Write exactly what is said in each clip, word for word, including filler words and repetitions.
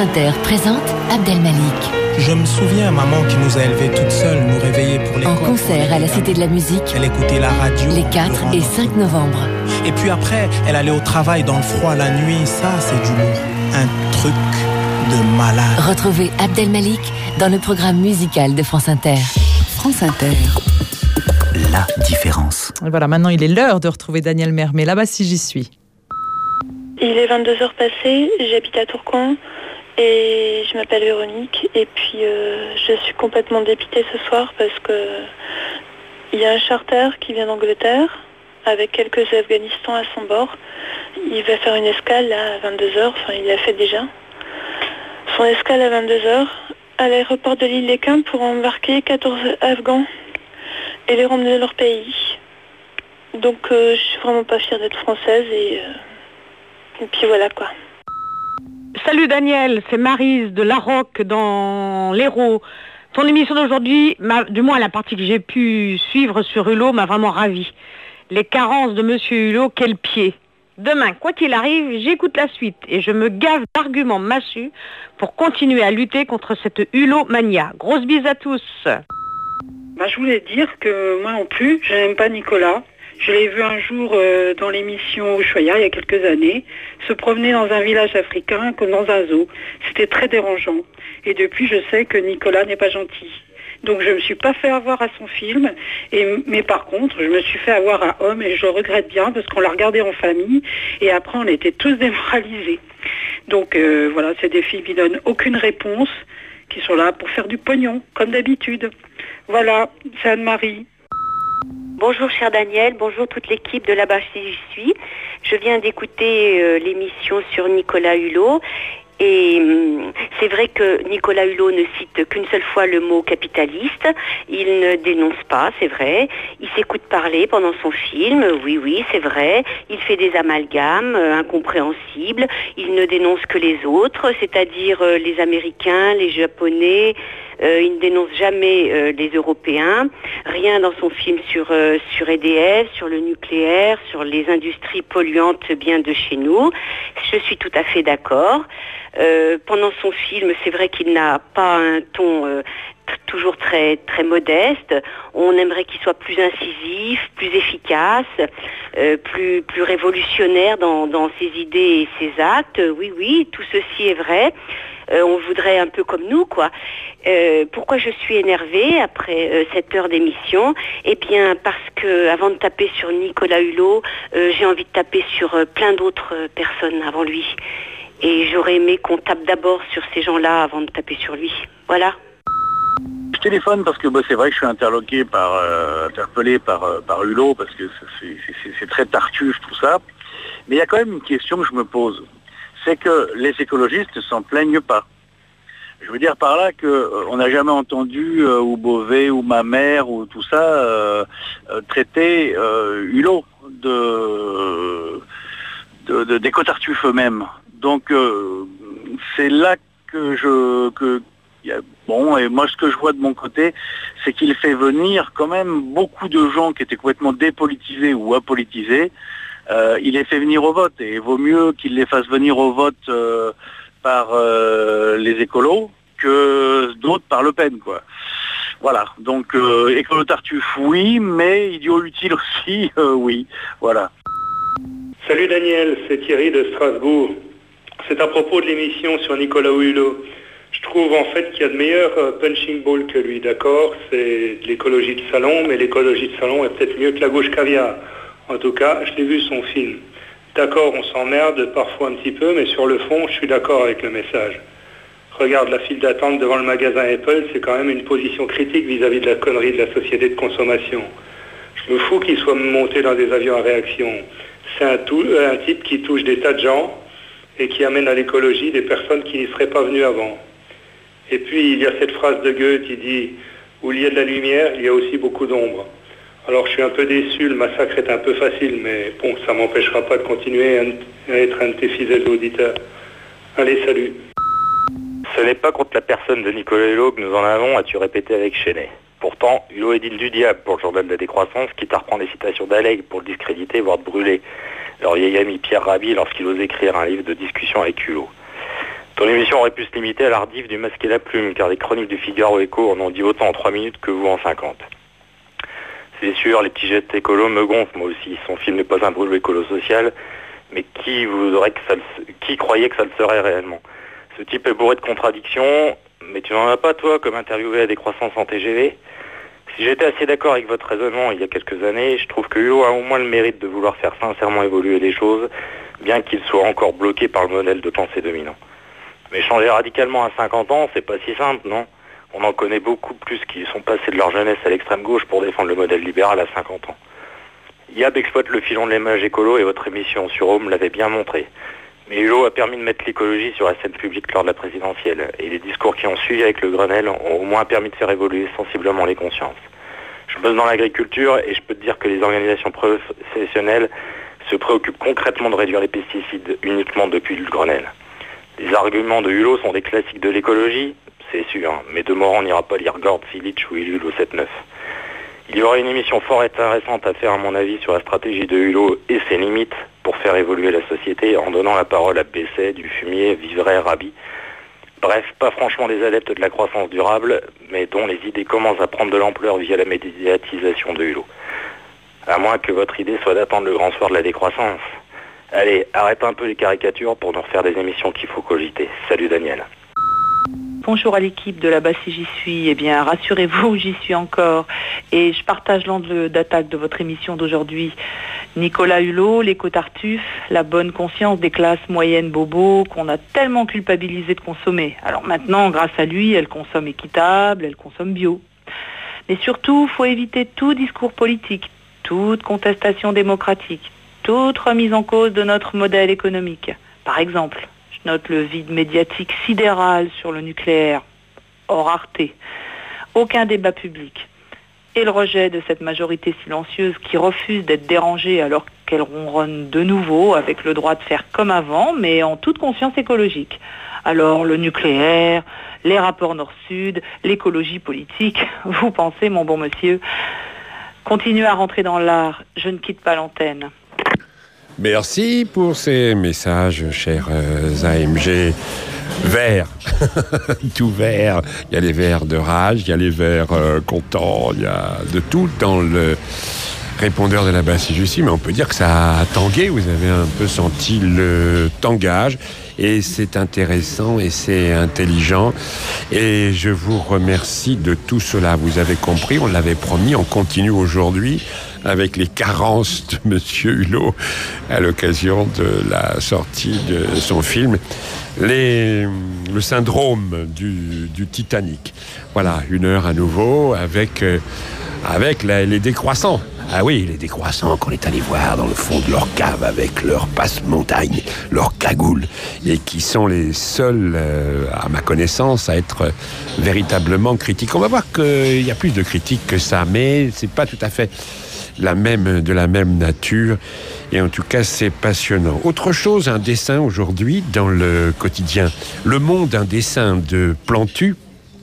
Inter présente Abdel Malik. Je me souviens, maman qui nous a élevés toute seule, nous réveillait pour l'école. En concert à la Cité de la Musique. Elle écoutait la radio. Les quatre et cinq novembre. Et puis après, elle allait au travail dans le froid la nuit. Ça, c'est du lourd. Un truc de malade. Retrouvez Abdel Malik dans le programme musical de France Inter. France Inter. La différence. Et voilà, maintenant il est l'heure de retrouver Daniel Mermet. Là-bas, si j'y suis. Il est vingt-deux heures passées, j'habite à Tourcoing et je m'appelle Véronique et puis euh, je suis complètement dépitée ce soir parce que il y a un charter qui vient d'Angleterre avec quelques Afghanistans à son bord. Il va faire une escale là, à vingt-deux heures, enfin il l'a fait déjà. Son escale à vingt-deux heures à l'aéroport de l'île Léquin pour embarquer quatorze Afghans et les ramener dans leur pays. Donc euh, je suis vraiment pas fière d'être française et... Euh, Et puis voilà quoi. Salut Daniel, c'est Maryse de La Roque dans l'Hérault. Ton émission d'aujourd'hui, du moins la partie que j'ai pu suivre sur Hulot, m'a vraiment ravie. Les carences de Monsieur Hulot, quel pied. Demain, quoi qu'il arrive, j'écoute la suite et je me gave d'arguments massus pour continuer à lutter contre cette Hulot-mania. Grosse bise à tous. Bah, je voulais dire que moi non plus, je n'aime pas Nicolas. Je l'ai vu un jour euh, dans l'émission Ushuaïa, il y a quelques années, se promener dans un village africain comme dans un zoo. C'était très dérangeant. Et depuis, je sais que Nicolas n'est pas gentil. Donc je ne me suis pas fait avoir à son film, et, mais par contre, je me suis fait avoir à Homme, et je le regrette bien parce qu'on l'a regardé en famille, et après on était tous démoralisés. Donc euh, voilà, c'est des filles qui donnent aucune réponse, qui sont là pour faire du pognon, comme d'habitude. Voilà, c'est Anne-Marie. Bonjour cher Daniel, bonjour toute l'équipe de là-bas si j'y suis. Je viens d'écouter euh, l'émission sur Nicolas Hulot et hum, c'est vrai que Nicolas Hulot ne cite qu'une seule fois le mot capitaliste. Il ne dénonce pas, c'est vrai. Il s'écoute parler pendant son film, oui oui c'est vrai. Il fait des amalgames euh, incompréhensibles. Il ne dénonce que les autres, c'est-à-dire euh, les Américains, les Japonais. Euh, il ne dénonce jamais euh, les Européens, rien dans son film sur, euh, sur E D F, sur le nucléaire, sur les industries polluantes bien de chez nous. Je suis tout à fait d'accord. Euh, pendant son film, c'est vrai qu'il n'a pas un ton euh, t- toujours très, très modeste. On aimerait qu'il soit plus incisif, plus efficace, euh, plus, plus révolutionnaire dans, dans ses idées et ses actes. Oui, oui, tout ceci est vrai. Euh, on voudrait un peu comme nous, quoi. Euh, pourquoi je suis énervée après euh, cette heure d'émission ? Eh bien, parce que avant de taper sur Nicolas Hulot, euh, j'ai envie de taper sur euh, plein d'autres euh, personnes avant lui. Et j'aurais aimé qu'on tape d'abord sur ces gens-là avant de taper sur lui. Voilà. Je téléphone parce que bah, c'est vrai que je suis interloqué par, euh, interpellé par, euh, par Hulot parce que c'est, c'est, c'est très tartuffe tout ça. Mais il y a quand même une question que je me pose. C'est que les écologistes ne s'en plaignent pas. Je veux dire par là qu'on euh, n'a jamais entendu euh, ou Beauvais ou ma mère ou tout ça euh, euh, traiter euh, Hulot de, de, de, d'éco-tartuffes eux-mêmes. Donc euh, c'est là que je... Que, y a, bon, et moi ce que je vois de mon côté, c'est qu'il fait venir quand même beaucoup de gens qui étaient complètement dépolitisés ou apolitisés. Euh, il les fait venir au vote et il vaut mieux qu'il les fasse venir au vote euh, par euh, les écolos que d'autres par Le Pen, quoi. Voilà, donc euh, écolo tartuffe, oui, mais idiot utile aussi, euh, oui, voilà. Salut Daniel, c'est Thierry de Strasbourg. C'est à propos de l'émission sur Nicolas Hulot. Je trouve en fait qu'il y a de meilleurs punching balls que lui, d'accord ? C'est de l'écologie de salon, mais l'écologie de salon est peut-être mieux que la gauche caviar. En tout cas, je l'ai vu son film. D'accord, on s'emmerde parfois un petit peu, mais sur le fond, je suis d'accord avec le message. Regarde la file d'attente devant le magasin Apple, c'est quand même une position critique vis-à-vis de la connerie de la société de consommation. Je me fous qu'il soit monté dans des avions à réaction. C'est un, tout, un type qui touche des tas de gens et qui amène à l'écologie des personnes qui n'y seraient pas venues avant. Et puis, il y a cette phrase de Goethe qui dit « Où il y a de la lumière, il y a aussi beaucoup d'ombre ». Alors je suis un peu déçu, le massacre est un peu facile, mais bon, ça m'empêchera pas de continuer à être un de tes fidèles auditeurs. Allez, salut. Ce n'est pas contre la personne de Nicolas Hulot que nous en avons, as-tu répété avec Chenet. Pourtant, Hulot est digne du diable pour le journal de la décroissance, quitte à reprendre les citations d'Alleg pour le discréditer, voire de brûler leur vieil ami Pierre Rabhi lorsqu'il ose écrire un livre de discussion avec Hulot. Ton émission aurait pu se limiter à l'ardif du Masque et la Plume, car les chroniques du Figaro Écho en ont dit autant en trois minutes que vous en cinquante. C'est sûr, les petits gestes écolos me gonflent, moi aussi. Son film n'est pas un brûlot écolo-social, mais qui voudrait que ça le... qui croyait que ça le serait réellement? Ce type est bourré de contradictions, mais tu n'en as pas, toi, comme interviewé à Décroissance en T G V? Si j'étais assez d'accord avec votre raisonnement il y a quelques années, je trouve que Hulot a au moins le mérite de vouloir faire sincèrement évoluer les choses, bien qu'il soit encore bloqué par le modèle de pensée dominant. Mais changer radicalement à cinquante ans, c'est pas si simple, non? On en connaît beaucoup plus qui sont passés de leur jeunesse à l'extrême gauche pour défendre le modèle libéral à cinquante ans. Yab exploite le filon de l'image écolo et votre émission sur Home l'avait bien montré. Mais Hulot a permis de mettre l'écologie sur la scène publique lors de la présidentielle. Et les discours qui ont suivi avec le Grenelle ont au moins permis de faire évoluer sensiblement les consciences. Je bosse dans l'agriculture et je peux te dire que les organisations professionnelles se préoccupent concrètement de réduire les pesticides uniquement depuis le Grenelle. Les arguments de Hulot sont des classiques de l'écologie, c'est sûr, hein, mais de Morand n'ira pas lire Gord, Illich ou Hulot sept neuf. Il y aurait une émission fort intéressante à faire, à mon avis, sur la stratégie de Hulot et ses limites pour faire évoluer la société en donnant la parole à Besset, Dufumier, Vivray, Rabi. Bref, pas franchement des adeptes de la croissance durable, mais dont les idées commencent à prendre de l'ampleur via la médiatisation de Hulot. À moins que votre idée soit d'attendre le grand soir de la décroissance. Allez, arrête un peu les caricatures pour nous refaire des émissions qu'il faut cogiter. Salut Daniel. Bonjour à l'équipe de là-bas si j'y suis. Eh bien, rassurez-vous, j'y suis encore. Et je partage l'angle d'attaque de votre émission d'aujourd'hui. Nicolas Hulot, l'éco-tartuffe, la bonne conscience des classes moyennes bobos qu'on a tellement culpabilisé de consommer. Alors maintenant, grâce à lui, elle consomme équitable, elle consomme bio. Mais surtout, il faut éviter tout discours politique, toute contestation démocratique, toute remise en cause de notre modèle économique. Par exemple, je note le vide médiatique sidéral sur le nucléaire, hors Arte, aucun débat public, et le rejet de cette majorité silencieuse qui refuse d'être dérangée alors qu'elle ronronne de nouveau avec le droit de faire comme avant, mais en toute conscience écologique. Alors le nucléaire, les rapports nord-sud, l'écologie politique, vous pensez, mon bon monsieur, continuez à rentrer dans l'art, je ne quitte pas l'antenne. Merci pour ces messages, chers euh, A M G verts, tout vert. Il y a les verts de rage, il y a les verts euh, contents, il y a de tout dans le répondeur de la basse Jussi, mais on peut dire que ça a tangué, vous avez un peu senti le tangage, et c'est intéressant et c'est intelligent, et je vous remercie de tout cela. Vous avez compris, on l'avait promis, on continue aujourd'hui avec les carences de Monsieur Hulot à l'occasion de la sortie de son film, les, le syndrome du, du Titanic. Voilà, une heure à nouveau avec, euh, avec la, les décroissants. Ah oui, les décroissants qu'on est allé voir dans le fond de leur cave avec leur passe-montagne, leur cagoule, et qui sont les seuls, euh, à ma connaissance, à être euh, véritablement critiques. On va voir qu'il y a plus de critiques que ça, mais c'est pas tout à fait la même, de la même nature, et en tout cas c'est passionnant. Autre chose, un dessin aujourd'hui dans le quotidien Le Monde, un dessin de Plantu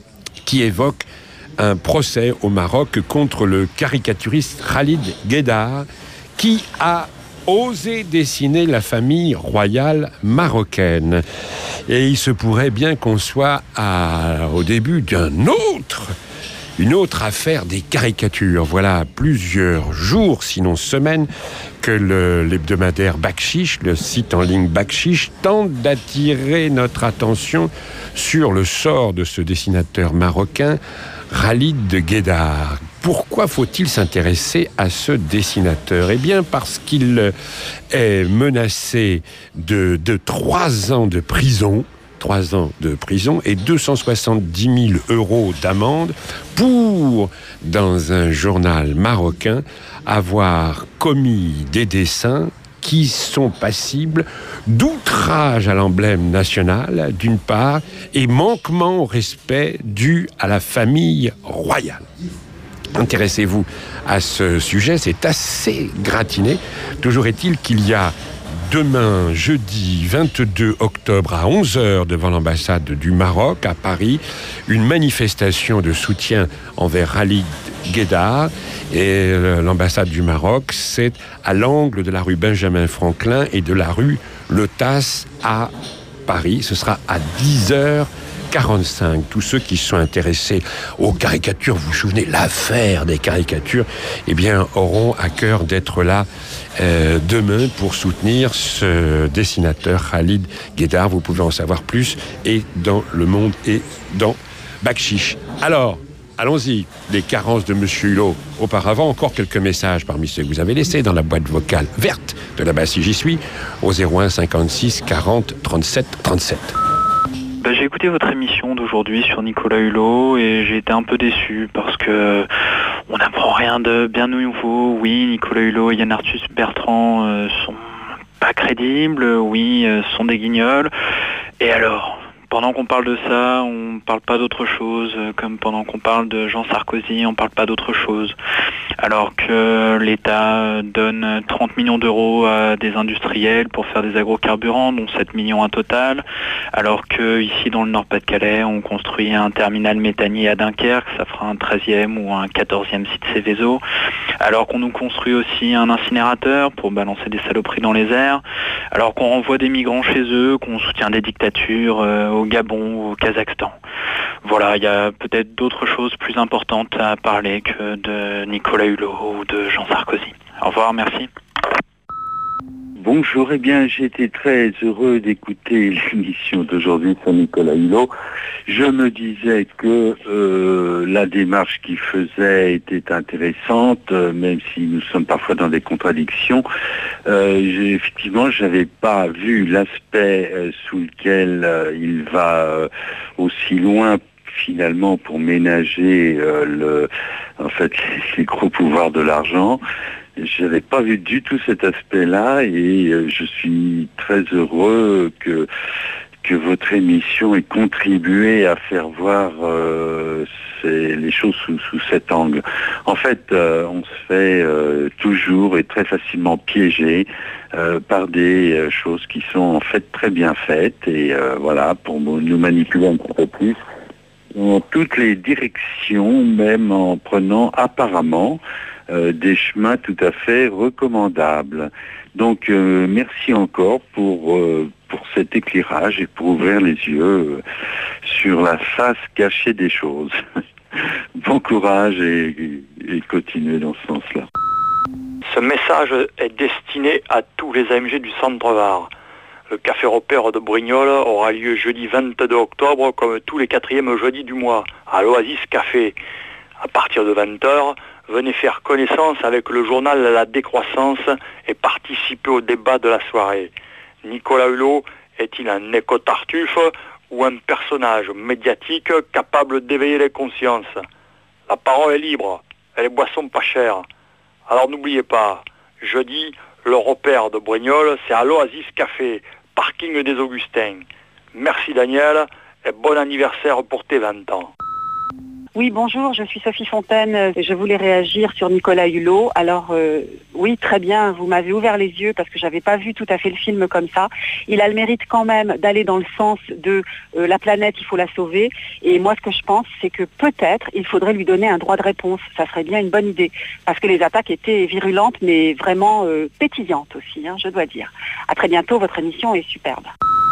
qui évoque un procès au Maroc contre le caricaturiste Khalid Gueddar qui a osé dessiner la famille royale marocaine. Et il se pourrait bien qu'on soit à, au début d'un autre Une autre affaire des caricatures. Voilà plusieurs jours, sinon semaines, que le, l'hebdomadaire Bakchiche, le site en ligne Bakchiche, tente d'attirer notre attention sur le sort de ce dessinateur marocain, Khalid Gueddar. Pourquoi faut-il s'intéresser à ce dessinateur ? Eh bien, parce qu'il est menacé de, de trois ans de prison, trois ans de prison et deux cent soixante-dix mille euros d'amende pour, dans un journal marocain, avoir commis des dessins qui sont passibles d'outrage à l'emblème national, d'une part, et manquement au respect dû à la famille royale. Intéressez-vous à ce sujet, c'est assez gratiné. Toujours est-il qu'il y a demain, jeudi vingt-deux octobre à onze heures, devant l'ambassade du Maroc à Paris, une manifestation de soutien envers Khalid Gueddar. Et l'ambassade du Maroc, c'est à l'angle de la rue Benjamin Franklin et de la rue Le Tas à Paris. Ce sera à dix heures quarante-cinq. Tous ceux qui sont intéressés aux caricatures, vous vous souvenez, l'affaire des caricatures, eh bien, auront à cœur d'être là euh, demain pour soutenir ce dessinateur Khalid Guédar. Vous pouvez en savoir plus et dans Le Monde et dans Bakchiche. Alors, allons-y, les carences de Monsieur Hulot. Auparavant, encore quelques messages parmi ceux que vous avez laissés dans la boîte vocale verte de la Bastille J'y suis au zéro un cinquante-six quarante trente-sept trente-sept. Ben, j'ai écouté votre émission d'aujourd'hui sur Nicolas Hulot et j'ai été un peu déçu parce que on n'apprend rien de bien nouveau. Oui, Nicolas Hulot et Yann Arthus Bertrand euh, sont pas crédibles, oui, euh, sont des guignols. Et alors ? Pendant qu'on parle de ça, on ne parle pas d'autre chose, comme pendant qu'on parle de Jean Sarkozy, on ne parle pas d'autre chose. Alors que l'État donne trente millions d'euros à des industriels pour faire des agrocarburants, dont sept millions à Total, alors que ici dans le Nord-Pas-de-Calais, on construit un terminal méthanier à Dunkerque, ça fera un treizième ou un quatorzième site Céveso, alors qu'on nous construit aussi un incinérateur pour balancer des saloperies dans les airs, alors qu'on renvoie des migrants chez eux, qu'on soutient des dictatures euh, au Gabon ou au Kazakhstan. Voilà, il y a peut-être d'autres choses plus importantes à parler que de Nicolas Hulot ou de Jean Sarkozy. Au revoir, merci. Bonjour, eh bien j'ai été très heureux d'écouter l'émission d'aujourd'hui sur Nicolas Hulot. Je me disais que euh, la démarche qu'il faisait était intéressante, euh, même si nous sommes parfois dans des contradictions. Euh, j'ai, effectivement, je n'avais pas vu l'aspect euh, sous lequel euh, il va euh, aussi loin finalement pour ménager euh, le, en fait, les gros pouvoirs de l'argent. Je n'avais pas vu du tout cet aspect-là et euh, je suis très heureux que, que votre émission ait contribué à faire voir euh, ces, les choses sous, sous cet angle. En fait, euh, on se fait euh, toujours et très facilement piéger euh, par des euh, choses qui sont en fait très bien faites et euh, voilà, pour nous manipuler un petit peu plus dans toutes les directions, même en prenant apparemment Euh, des chemins tout à fait recommandables. Donc euh, merci encore pour, euh, pour cet éclairage et pour ouvrir les yeux euh, sur la face cachée des choses. Bon courage et, et continuez dans ce sens-là. Ce message est destiné à tous les A M G du Centre-Var. Le Café Repère de Brignoles aura lieu jeudi vingt-deux octobre comme tous les quatrièmes jeudis du mois à l'Oasis Café. À partir de vingt heures, venez faire connaissance avec le journal La Décroissance et participer au débat de la soirée. Nicolas Hulot est-il un éco-tartuffe ou un personnage médiatique capable d'éveiller les consciences? La parole est libre et les boissons pas chères. Alors n'oubliez pas, jeudi, le Repère de Brignoles, c'est à l'Oasis Café, parking des Augustins. Merci Daniel et bon anniversaire pour tes vingt ans. Oui, bonjour, je suis Sophie Fontaine. Je voulais réagir sur Nicolas Hulot. Alors, euh, oui, très bien, vous m'avez ouvert les yeux parce que je n'avais pas vu tout à fait le film comme ça. Il a le mérite quand même d'aller dans le sens de euh, la planète, il faut la sauver. Et moi, ce que je pense, c'est que peut-être il faudrait lui donner un droit de réponse. Ça serait bien une bonne idée. Parce que les attaques étaient virulentes, mais vraiment euh, pétillantes aussi, hein, je dois dire. À très bientôt, votre émission est superbe.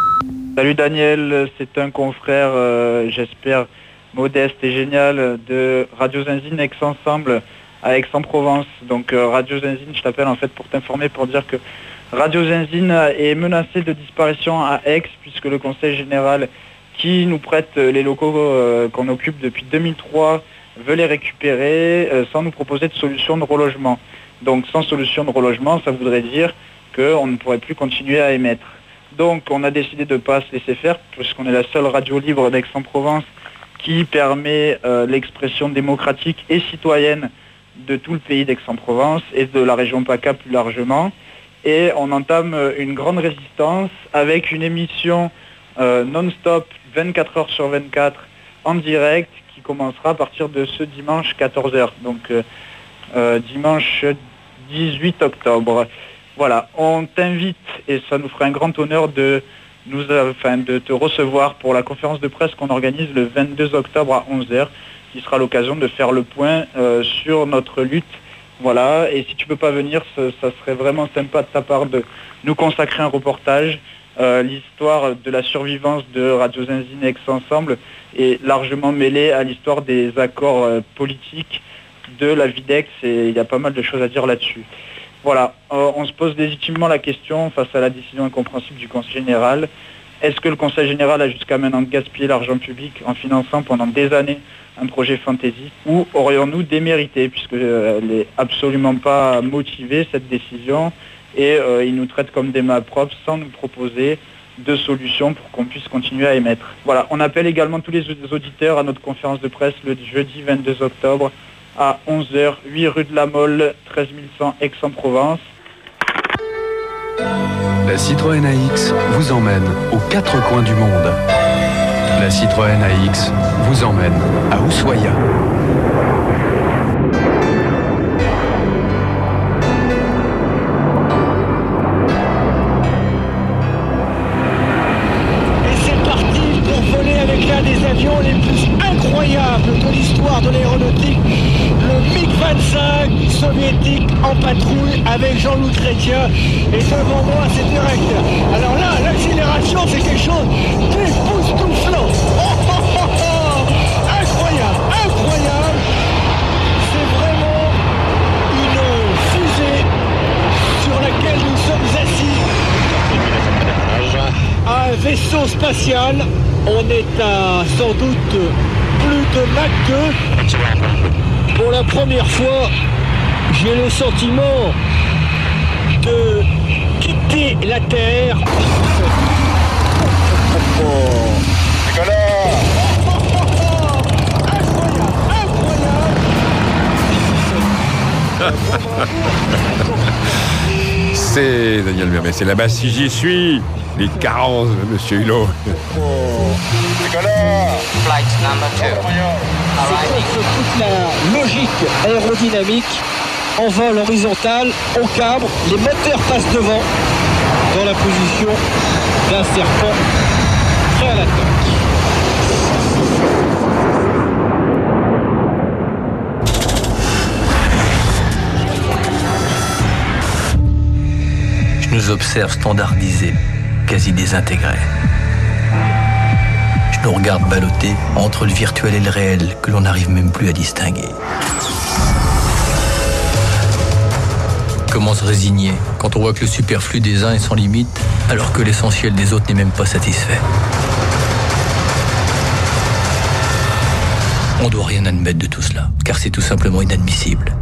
Salut Daniel, c'est un confrère, euh, j'espère, modeste et génial de Radio Zinzine Aix-Ensemble à Aix-en-Provence. Donc euh, Radio Zinzine, je t'appelle en fait pour t'informer, pour dire que Radio Zinzine est menacée de disparition à Aix puisque le Conseil Général qui nous prête les locaux euh, qu'on occupe depuis deux mille trois veut les récupérer euh, sans nous proposer de solution de relogement. Donc sans solution de relogement, ça voudrait dire qu'on ne pourrait plus continuer à émettre. Donc on a décidé de ne pas se laisser faire puisqu'on est la seule radio libre d'Aix-en-Provence qui permet euh, l'expression démocratique et citoyenne de tout le pays d'Aix-en-Provence et de la région PACA plus largement. Et on entame une grande résistance avec une émission euh, non-stop vingt-quatre heures sur vingt-quatre en direct qui commencera à partir de ce dimanche quatorze heures, donc euh, euh, dimanche dix-huit octobre. Voilà, on t'invite et ça nous fera un grand honneur de Nous, enfin, de te recevoir pour la conférence de presse qu'on organise le vingt-deux octobre à onze heures, qui sera l'occasion de faire le point euh, sur notre lutte. Voilà, et si tu peux pas venir, ça, ça serait vraiment sympa de ta part de nous consacrer un reportage euh, l'histoire de la survivance de Radio Zinzine et Aix-Ensemble est largement mêlée à l'histoire des accords euh, politiques de la vie d'Aix, et il y a pas mal de choses à dire là-dessus. Voilà, euh, on se pose légitimement la question face à la décision incompréhensible du Conseil général. Est-ce que le Conseil général a jusqu'à maintenant gaspillé l'argent public en finançant pendant des années un projet fantasy, ou aurions-nous démérité, puisqu'elle euh, n'est absolument pas motivée, cette décision, et euh, il nous traite comme des mains propres sans nous proposer de solutions pour qu'on puisse continuer à émettre. Voilà, on appelle également tous les auditeurs à notre conférence de presse le jeudi vingt-deux octobre à onze heures, huit rue de la Mole, treize mille cent Aix-en-Provence. La Citroën A X vous emmène aux quatre coins du monde. La Citroën A X vous emmène à Ushuaïa. Et c'est parti pour voler avec l'un des avions les plus incroyables de l'histoire de l'aéronautique, le MiG vingt-cinq soviétique en patrouille avec Jean-Loup Chrétien. Et devant moi, c'est direct. Alors là, l'accélération, c'est quelque chose d'époustouflant. Oh, oh, oh, oh. Incroyable, incroyable. C'est vraiment une fusée sur laquelle nous sommes assis. Un vaisseau spatial. On est à sans doute plus de Mach deux. Pour la première fois, j'ai le sentiment de quitter la Terre. C'est Daniel Mermet, c'est là-bas si j'y suis. Les carences de Monsieur Hulot. Flight number two. C'est contre toute la logique aérodynamique. En vol horizontal, on cabre, les moteurs passent devant, dans la position d'un serpent prêt à l'attaque. Je nous observe standardisés, quasi désintégrés. Je nous regarde balloter entre le virtuel et le réel que l'on n'arrive même plus à distinguer. Comment se résigner quand on voit que le superflu des uns est sans limite, alors que l'essentiel des autres n'est même pas satisfait? On ne doit rien admettre de tout cela, car c'est tout simplement inadmissible.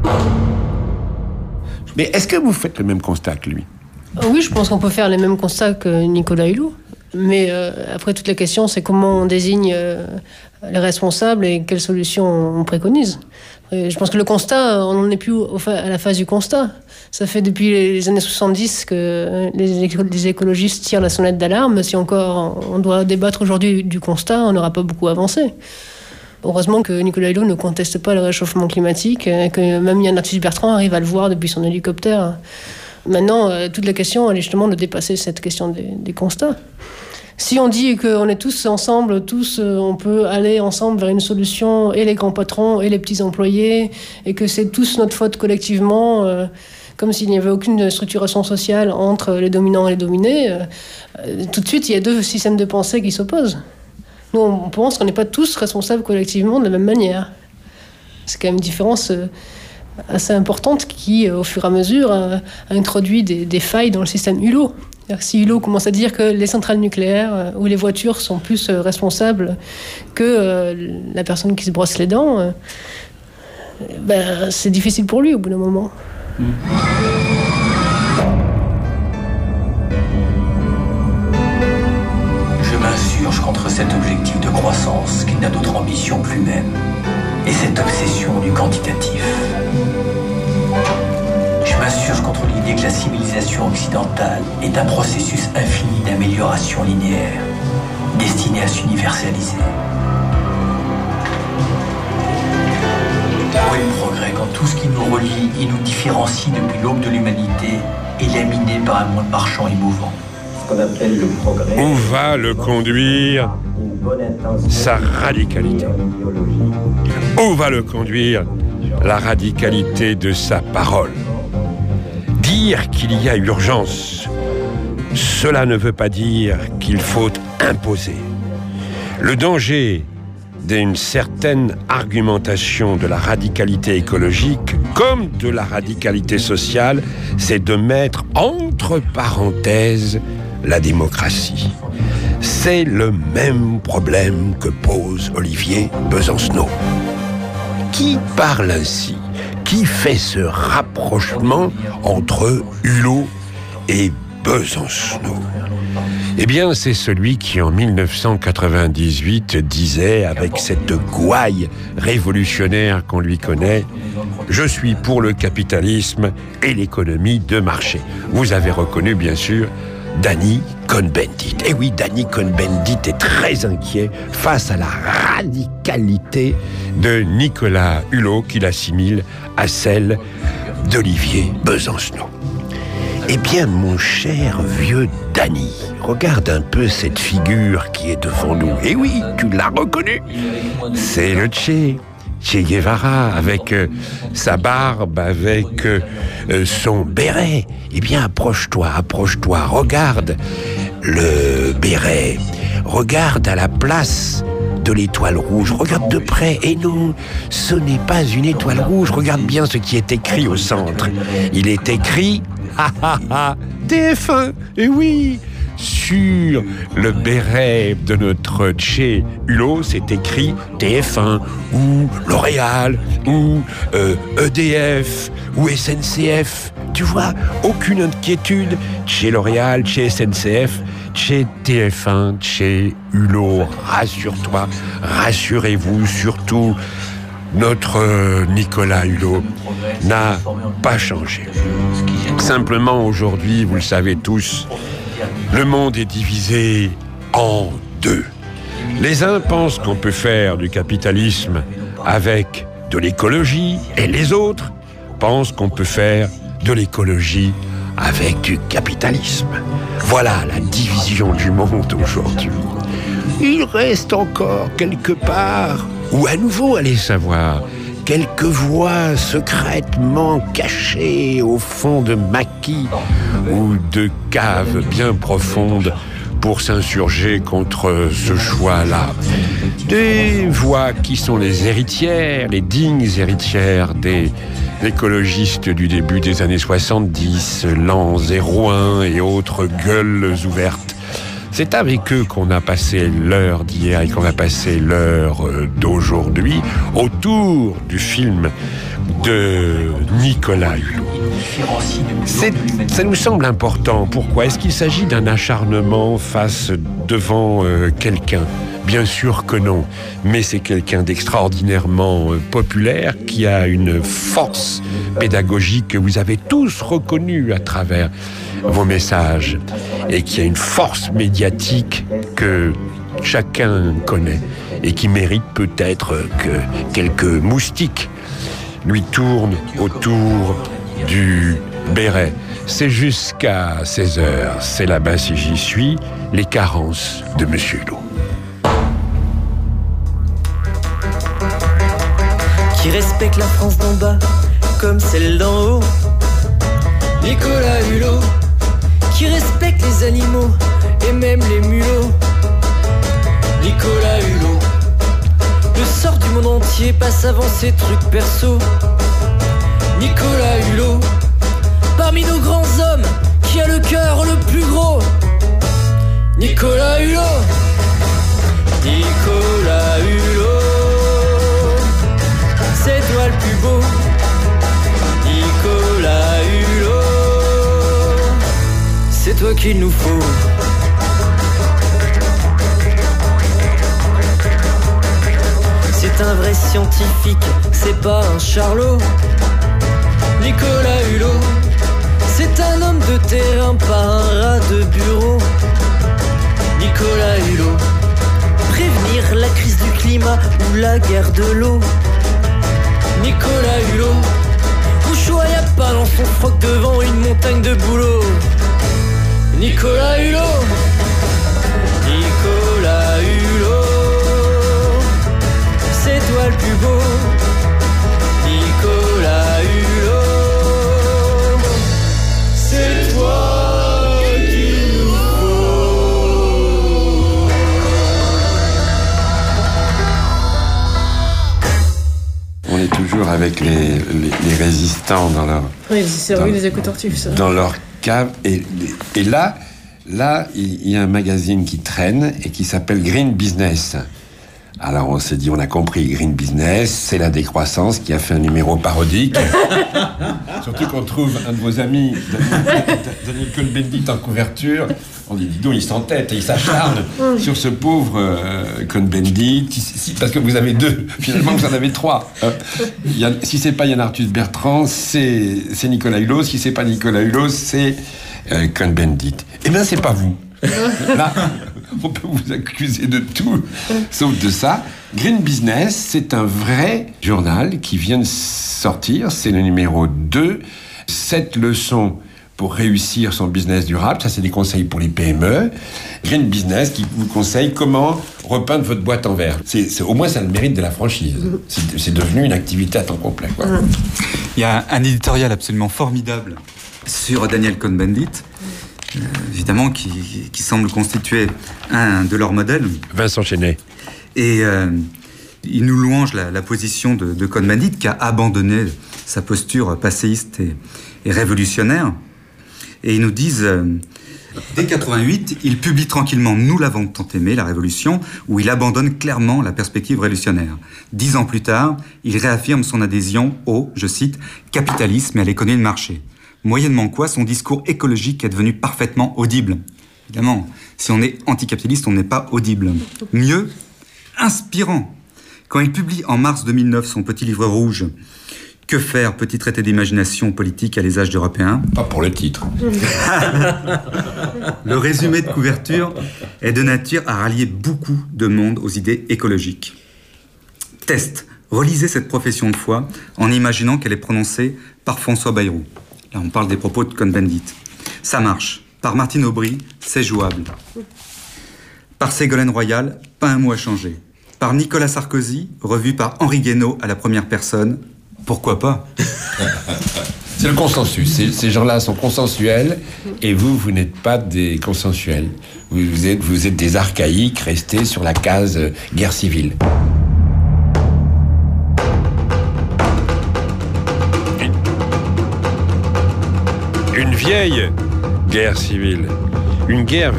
Mais est-ce que vous faites le même constat que lui? Oui, je pense qu'on peut faire les mêmes constats que Nicolas Hulot. Mais euh, après, toute la question, c'est comment on désigne euh, les responsables et quelles solutions on préconise. Et je pense que le constat, on n'en est plus au, à la phase du constat. Ça fait depuis les années soixante-dix que les, les écologistes tirent la sonnette d'alarme. Si encore on doit débattre aujourd'hui du constat, on n'aura pas beaucoup avancé. Heureusement que Nicolas Hulot ne conteste pas le réchauffement climatique, et que même Yann Arthus-Bertrand arrive à le voir depuis son hélicoptère. Maintenant, toute la question, elle est justement de dépasser cette question des, des constats. Si on dit qu'on est tous ensemble, tous, on peut aller ensemble vers une solution, et les grands patrons, et les petits employés, et que c'est tous notre faute collectivement, euh, comme s'il n'y avait aucune structuration sociale entre les dominants et les dominés, euh, tout de suite, il y a deux systèmes de pensée qui s'opposent. Nous, on pense qu'on n'est pas tous responsables collectivement de la même manière. C'est quand même une différence euh, assez importante qui, au fur et à mesure, a, a introduit des, des failles dans le système Hulot. Si Hulot commence à dire que les centrales nucléaires euh, ou les voitures sont plus euh, responsables que euh, la personne qui se brosse les dents, euh, ben, c'est difficile pour lui au bout d'un moment. Mmh. Je m'insurge contre cet objectif de croissance qui n'a d'autre ambition que lui-même, et cette obsession du quantitatif. Je m'insurge contre l'idée que la civilisation occidentale est un processus infini d'amélioration linéaire, destiné à s'universaliser. Où est le progrès quand tout ce qui nous relie et nous différencie depuis l'aube de l'humanité est laminé par un monde marchand et mouvant? Ce qu'on appelle le progrès. Où va le conduire sa radicalité? Où va le conduire la radicalité de sa parole? Dire qu'il y a urgence cela ne veut pas dire qu'il faut imposer. Le danger d'une certaine argumentation de la radicalité écologique comme de la radicalité sociale, c'est de mettre entre parenthèses la démocratie. C'est le même problème que pose Olivier Besancenot. Qui parle ainsi? Qui fait ce rapprochement entre Hulot et Besancenot? Eh bien, c'est celui qui, en mille neuf cent quatre-vingt-dix-huit, disait, avec cette gouaille révolutionnaire qu'on lui connaît, « Je suis pour le capitalisme et l'économie de marché ». Vous avez reconnu, bien sûr, Danny Cohn-Bendit. Et oui, Danny Cohn-Bendit est très inquiet face à la radicalité de Nicolas Hulot, qu'il assimile à celle d'Olivier Besancenot. Eh bien, mon cher vieux Danny, regarde un peu cette figure qui est devant nous. Et oui, tu l'as reconnu. C'est le Che, Che Guevara, avec euh, sa barbe, avec euh, son béret. Eh bien, approche-toi, approche-toi, regarde le béret. Regarde à la place de l'étoile rouge, regarde de près. Et non, ce n'est pas une étoile rouge. Regarde bien ce qui est écrit au centre. Il est écrit... Ah ah ah, T F un, et oui, sur le béret de notre Che Hulot, c'est écrit T F un, ou L'Oréal, ou euh, E D F, ou S N C F. Tu vois, aucune inquiétude. Che L'Oréal, Che S N C F, Che T F un, Che Hulot. Rassure-toi, rassurez-vous surtout. Notre Nicolas Hulot n'a pas changé. Simplement, aujourd'hui, vous le savez tous, le monde est divisé en deux. Les uns pensent qu'on peut faire du capitalisme avec de l'écologie, et les autres pensent qu'on peut faire de l'écologie avec du capitalisme. Voilà la division du monde aujourd'hui. Il reste encore quelque part, ou à nouveau, allez savoir, quelques voies secrètement cachées au fond de maquis ou de caves bien profondes pour s'insurger contre ce choix-là. Des voix qui sont les héritières, les dignes héritières des écologistes du début des années soixante-dix, Lanz et Rouen et autres gueules ouvertes. C'est avec eux qu'on a passé l'heure d'hier et qu'on a passé l'heure d'aujourd'hui autour du film de Nicolas Hulot. C'est, ça nous semble important. Pourquoi? Est-ce qu'il s'agit d'un acharnement face devant euh, quelqu'un? Bien sûr que non, mais c'est quelqu'un d'extraordinairement euh, populaire qui a une force pédagogique que vous avez tous reconnue à travers vos messages et qui a une force médiatique que chacun connaît et qui mérite peut-être que quelques moustiques lui tournent autour du béret. C'est jusqu'à seize heures, c'est là-bas si j'y suis, les carences de Monsieur Hulot. Qui respecte la France d'en bas comme celle d'en haut. Nicolas Hulot, qui respecte les animaux et même les mulots. Nicolas Hulot, le sort du monde entier passe avant ses trucs perso. Nicolas Hulot, parmi nos grands hommes, qui a le cœur le plus gros. Nicolas Hulot, Nicolas Hulot, c'est toi le plus beau. Nicolas Hulot, c'est toi qu'il nous faut. C'est un vrai scientifique, c'est pas un charlot. Nicolas Hulot, c'est un homme de terrain, pas un rat de bureau. Nicolas Hulot, prévenir la crise du climat ou la guerre de l'eau. Nicolas Hulot, Ushuaïa pas dans son froc devant une montagne de boulot. Nicolas Hulot, Nicolas Hulot, c'est toi le plus beau. Nicolas Hulot, c'est toi qui nous toujours avec les, les, les résistants dans leur... Oui, c'est dans, oui, les éco-tortues, ça. Dans leur cave. Et, et là, là, il y a un magazine qui traîne et qui s'appelle Green Business. Alors on s'est dit, on a compris, Green Business, c'est la décroissance qui a fait un numéro parodique. Surtout qu'on trouve un de vos amis, Daniel Cohn-Bendit, en couverture. On dit, dis donc, il s'entête et il s'acharne sur ce pauvre euh, Cohn-Bendit. Si, parce que vous avez deux, finalement vous en avez trois. Hein. Il y a, si c'est pas Yann Arthus Bertrand, c'est, c'est Nicolas Hulot. Si c'est pas Nicolas Hulot, c'est euh, Cohn-Bendit. Eh bien, c'est pas vous. Là, on peut vous accuser de tout, sauf de ça. Green Business, c'est un vrai journal qui vient de sortir. C'est le numéro deux. Sept leçons pour réussir son business durable. Ça, c'est des conseils pour les P M E. Green Business qui vous conseille comment repeindre votre boîte en verre. C'est, c'est, au moins, ça a le mérite de la franchise. C'est, c'est devenu une activité à temps complet, quoi. Il y a un éditorial absolument formidable sur Daniel Cohn-Bendit. Euh, évidemment, qui, qui semble constituer un de leurs modèles. Vincent Chenet. Et euh, il nous louange la, la position de, de Cohn-Bendit, qui a abandonné sa posture passéiste et, et révolutionnaire. Et ils nous disent, euh, dès quatre-vingt-huit, il publie tranquillement « Nous l'avons tant aimé, la Révolution », où il abandonne clairement la perspective révolutionnaire. Dix ans plus tard, il réaffirme son adhésion au, je cite, « capitalisme et à l'économie de marché ». Moyennement quoi, son discours écologique est devenu parfaitement audible. Évidemment, si on est anticapitaliste, on n'est pas audible. Mieux, inspirant. Quand il publie en mars deux mille neuf son petit livre rouge « Que faire, petit traité d'imagination politique à l'usage d'Européens ?» Pas pour le titre. Le résumé de couverture est de nature à rallier beaucoup de monde aux idées écologiques. Test. Relisez cette profession de foi en imaginant qu'elle est prononcée par François Bayrou. Là, on parle des propos de Cohn-Bendit. Ça marche. Par Martine Aubry, c'est jouable. Par Ségolène Royal, pas un mot à changer. Par Nicolas Sarkozy, revu par Henri Guénaud à la première personne, pourquoi pas? C'est le consensus. Ces, ces gens-là sont consensuels et vous, vous n'êtes pas des consensuels. Vous, vous, êtes, vous êtes des archaïques restés sur la case euh, guerre civile. Une vieille guerre civile. Une guerre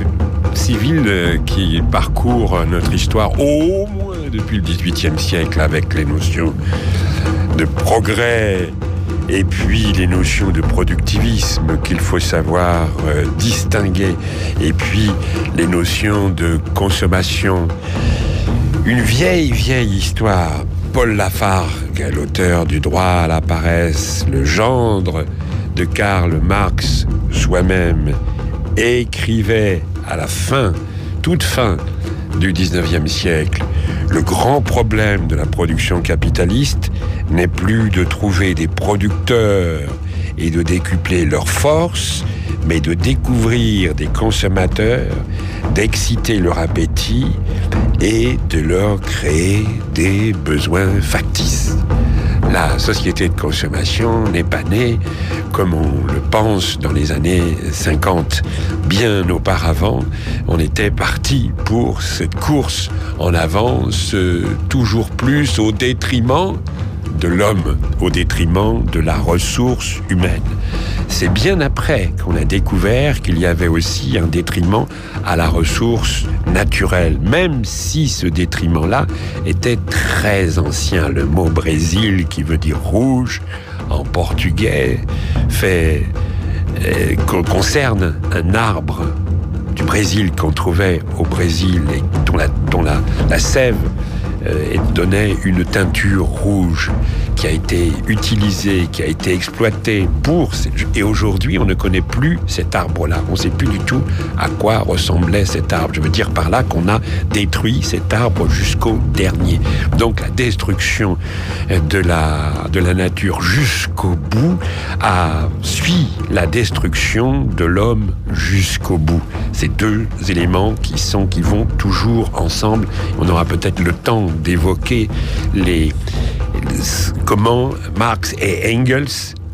civile qui parcourt notre histoire au moins depuis le dix-huitième siècle avec les notions de progrès et puis les notions de productivisme qu'il faut savoir euh, distinguer et puis les notions de consommation. Une vieille, vieille histoire. Paul Lafargue, l'auteur du droit à la paresse, le gendre de Karl Marx soi-même, écrivait à la fin, toute fin du dix-neuvième siècle, le grand problème de la production capitaliste n'est plus de trouver des producteurs et de décupler leurs forces, mais de découvrir des consommateurs, d'exciter leur appétit et de leur créer des besoins factices. La société de consommation n'est pas née comme on le pense dans les années cinquante. Bien auparavant, on était parti pour cette course en avance, euh, toujours plus au détriment de l'homme, au détriment de la ressource humaine. C'est bien après qu'on a découvert qu'il y avait aussi un détriment à la ressource naturelle, même si ce détriment-là était très ancien. Le mot Brésil, qui veut dire rouge, en portugais, fait, euh, concerne un arbre du Brésil qu'on trouvait au Brésil et dont la, dont la, la sève euh, donnait une teinture rouge qui a été utilisée, qui a été exploitée pour... Et aujourd'hui, on ne connaît plus cet arbre-là. On ne sait plus du tout à quoi ressemblait cet arbre. Je veux dire par là qu'on a détruit cet arbre jusqu'au dernier. Donc la destruction de la, de la nature jusqu'au bout a, suit la destruction de l'homme jusqu'au bout. Ces deux éléments qui, sont, qui vont toujours ensemble. On aura peut-être le temps d'évoquer les... comment Marx et Engels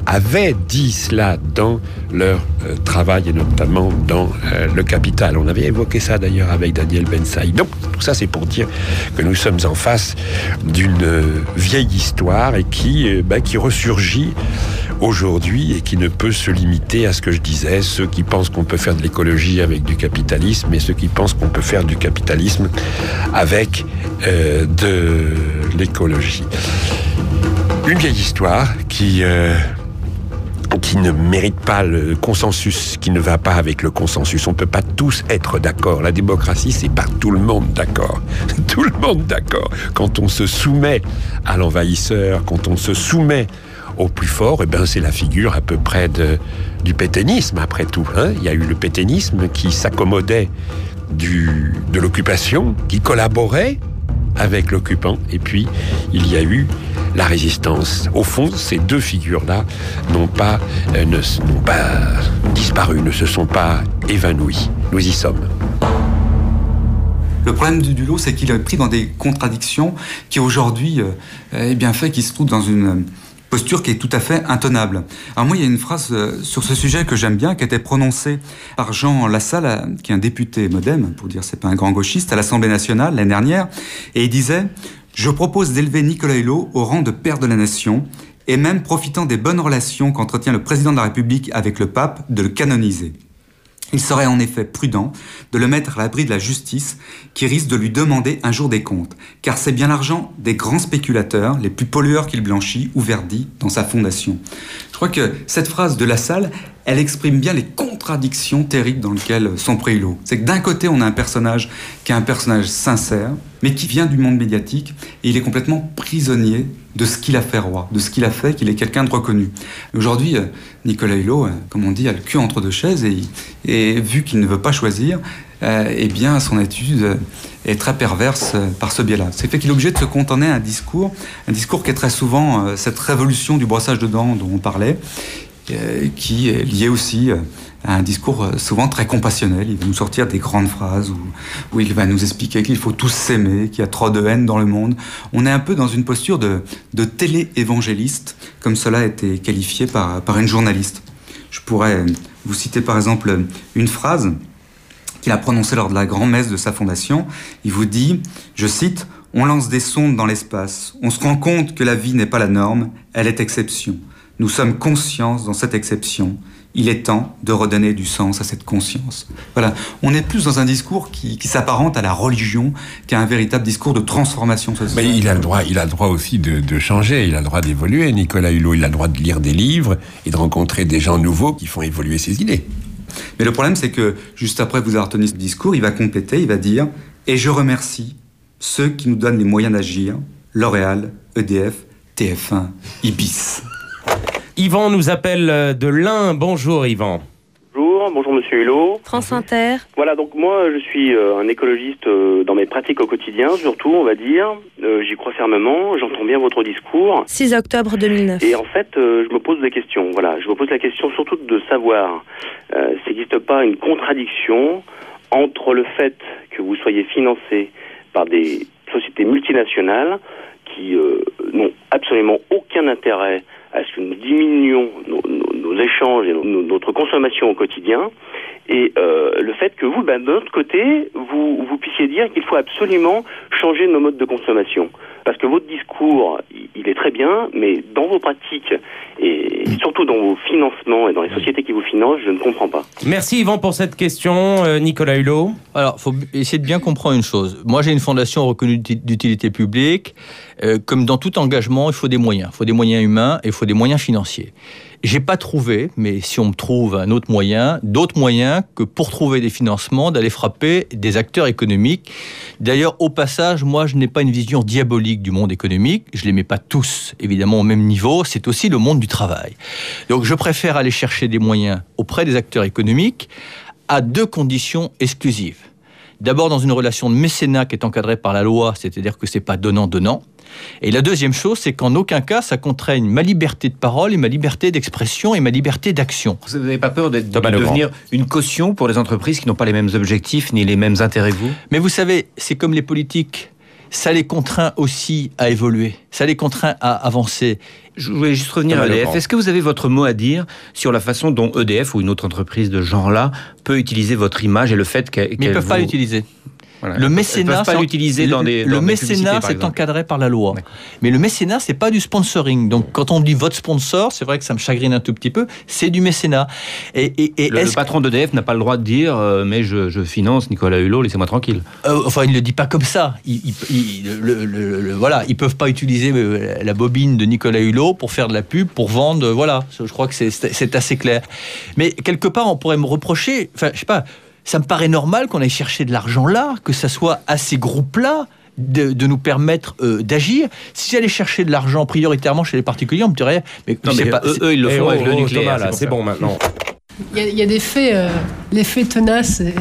avaient dit cela dans leur euh, travail et notamment dans euh, Le Capital. On avait évoqué ça d'ailleurs avec Daniel Ben Saïd. Donc tout ça c'est pour dire que nous sommes en face d'une euh, vieille histoire et qui, euh, bah, qui ressurgit aujourd'hui et qui ne peut se limiter à ce que je disais, ceux qui pensent qu'on peut faire de l'écologie avec du capitalisme et ceux qui pensent qu'on peut faire du capitalisme avec euh, de l'écologie. Une vieille histoire qui, euh, qui ne mérite pas le consensus, qui ne va pas avec le consensus. On ne peut pas tous être d'accord. La démocratie, c'est pas tout le monde d'accord. Tout le monde d'accord. Quand on se soumet à l'envahisseur, quand on se soumet au plus fort, eh ben, c'est la figure à peu près de, du pétainisme, après tout. Hein. Il y a eu le pétainisme qui s'accommodait du, de l'occupation, qui collaborait avec l'occupant, et puis il y a eu la résistance. Au fond, ces deux figures-là n'ont pas, euh, ne, n'ont pas disparu, ne se sont pas évanouies. Nous y sommes. Le problème du Hulot, c'est qu'il est pris dans des contradictions qui aujourd'hui euh, est bien fait qu'il se trouve dans une posture qui est tout à fait intenable. Alors moi, il y a une phrase euh, sur ce sujet que j'aime bien, qui a été prononcée par Jean Lassalle, qui est un député modem, pour dire c'est pas un grand gauchiste, à l'Assemblée nationale l'année dernière, et il disait « Je propose d'élever Nicolas Hulot au rang de père de la nation, et même profitant des bonnes relations qu'entretient le président de la République avec le pape, de le canoniser. » Il serait en effet prudent de le mettre à l'abri de la justice qui risque de lui demander un jour des comptes, car c'est bien l'argent des grands spéculateurs, les plus pollueurs qu'il blanchit ou verdit dans sa fondation. Je crois que cette phrase de Lassalle, elle exprime bien les contradictions terribles dans lesquelles sont pris Hulot. C'est que d'un côté, on a un personnage qui est un personnage sincère, mais qui vient du monde médiatique, et il est complètement prisonnier de ce qu'il a fait roi, de ce qu'il a fait, qu'il est quelqu'un de reconnu. Aujourd'hui, Nicolas Hulot, comme on dit, a le cul entre deux chaises, et, et vu qu'il ne veut pas choisir, euh, eh bien, son attitude est très perverse euh, par ce biais-là. C'est fait qu'il est obligé de se cantonner à un discours, un discours qui est très souvent euh, cette révolution du brossage de dents dont on parlait, euh, qui est lié aussi euh, à un discours souvent très compassionnel. Il va nous sortir des grandes phrases où, où il va nous expliquer qu'il faut tous s'aimer, qu'il y a trop de haine dans le monde. On est un peu dans une posture de, de télé-évangéliste, comme cela a été qualifié par, par une journaliste. Je pourrais vous citer par exemple une phrase qu'il a prononcée lors de la grand-messe de sa fondation. Il vous dit, je cite, « On lance des sondes dans l'espace. On se rend compte que la vie n'est pas la norme, elle est exception. Nous sommes conscients dans cette exception. Il est temps de redonner du sens à cette conscience. » Voilà, on est plus dans un discours qui, qui s'apparente à la religion qu'à un véritable discours de transformation sociale. Mais il a le droit, il a le droit aussi de, de changer, il a le droit d'évoluer. Nicolas Hulot, il a le droit de lire des livres et de rencontrer des gens nouveaux qui font évoluer ses idées. Mais le problème, c'est que juste après vous avoir tenu ce discours, il va compléter, il va dire « Et je remercie ceux qui nous donnent les moyens d'agir, L'Oréal, E D F, T F un, Ibis. » Yvan nous appelle de l'Ain. Bonjour Yvan. Bonjour, bonjour Monsieur Hulot. France Inter. Voilà, donc moi je suis euh, un écologiste euh, dans mes pratiques au quotidien, surtout on va dire. Euh, j'y crois fermement, j'entends bien votre discours. six octobre deux mille neuf. Et en fait, euh, je me pose des questions. Voilà, je me pose la question surtout de savoir euh, s'il n'existe pas une contradiction entre le fait que vous soyez financé par des sociétés multinationales qui euh, n'ont absolument aucun intérêt à ce que nous diminuions nos, nos, nos échanges et nos, notre consommation au quotidien, et euh, le fait que vous, ben, de l'autre côté, vous, vous puissiez dire qu'il faut absolument changer nos modes de consommation. Parce que votre discours, il est très bien, mais dans vos pratiques, et surtout dans vos financements et dans les sociétés qui vous financent, je ne comprends pas. Merci Yvan pour cette question. Euh, Nicolas Hulot. Alors, il faut essayer de bien comprendre une chose. Moi, j'ai une fondation reconnue d'utilité publique. Euh, comme dans tout engagement, il faut des moyens. Il faut des moyens humains et il faut des moyens financiers. J'ai pas trouvé, mais si on me trouve un autre moyen, d'autres moyens que pour trouver des financements, d'aller frapper des acteurs économiques. D'ailleurs, au passage, moi, je n'ai pas une vision diabolique du monde économique. Je les mets pas tous, évidemment, au même niveau. C'est aussi le monde du travail. Donc, je préfère aller chercher des moyens auprès des acteurs économiques à deux conditions exclusives. D'abord, dans une relation de mécénat qui est encadrée par la loi, c'est-à-dire que c'est pas donnant-donnant. Et la deuxième chose, c'est qu'en aucun cas, ça contraigne ma liberté de parole et ma liberté d'expression et ma liberté d'action. Vous n'avez pas peur de, de devenir une caution pour les entreprises qui n'ont pas les mêmes objectifs ni les mêmes intérêts que vous ? Mais vous savez, c'est comme les politiques. ça les contraint aussi à évoluer, ça les contraint à avancer. Je voulais juste revenir à E D F. Est-ce que vous avez votre mot à dire sur la façon dont E D F ou une autre entreprise de ce genre-là peut utiliser votre image et le fait qu'elle... Mais ils ne peuvent vous... pas l'utiliser. Voilà. Le mécénat, pas l'utiliser dans des, le dans mécénat, des c'est encadré par la loi. Mais le mécénat, c'est pas du sponsoring. Donc, quand on dit votre sponsor, c'est vrai que ça me chagrine un tout petit peu. C'est du mécénat. Et, et, et le, le patron d'E D F n'a pas le droit de dire, euh, mais je, je finance Nicolas Hulot, laissez-moi tranquille. Euh, enfin, il ne le dit pas comme ça. Il, il, il, le, le, le, voilà, ils peuvent pas utiliser la bobine de Nicolas Hulot pour faire de la pub, pour vendre. Voilà, je crois que c'est, c'est assez clair. Mais quelque part, on pourrait me reprocher. Enfin, je sais pas. Ça me paraît normal qu'on aille chercher de l'argent là, que ça soit à ces groupes-là de, de nous permettre euh, d'agir. Si j'allais chercher de l'argent prioritairement chez les particuliers, on me dirait, mais, non, mais pas, eux, eux, ils le font oh, avec oh, le nucléaire. Thomas, là, c'est bon maintenant. Il y, y a des faits, euh, les faits tenaces et,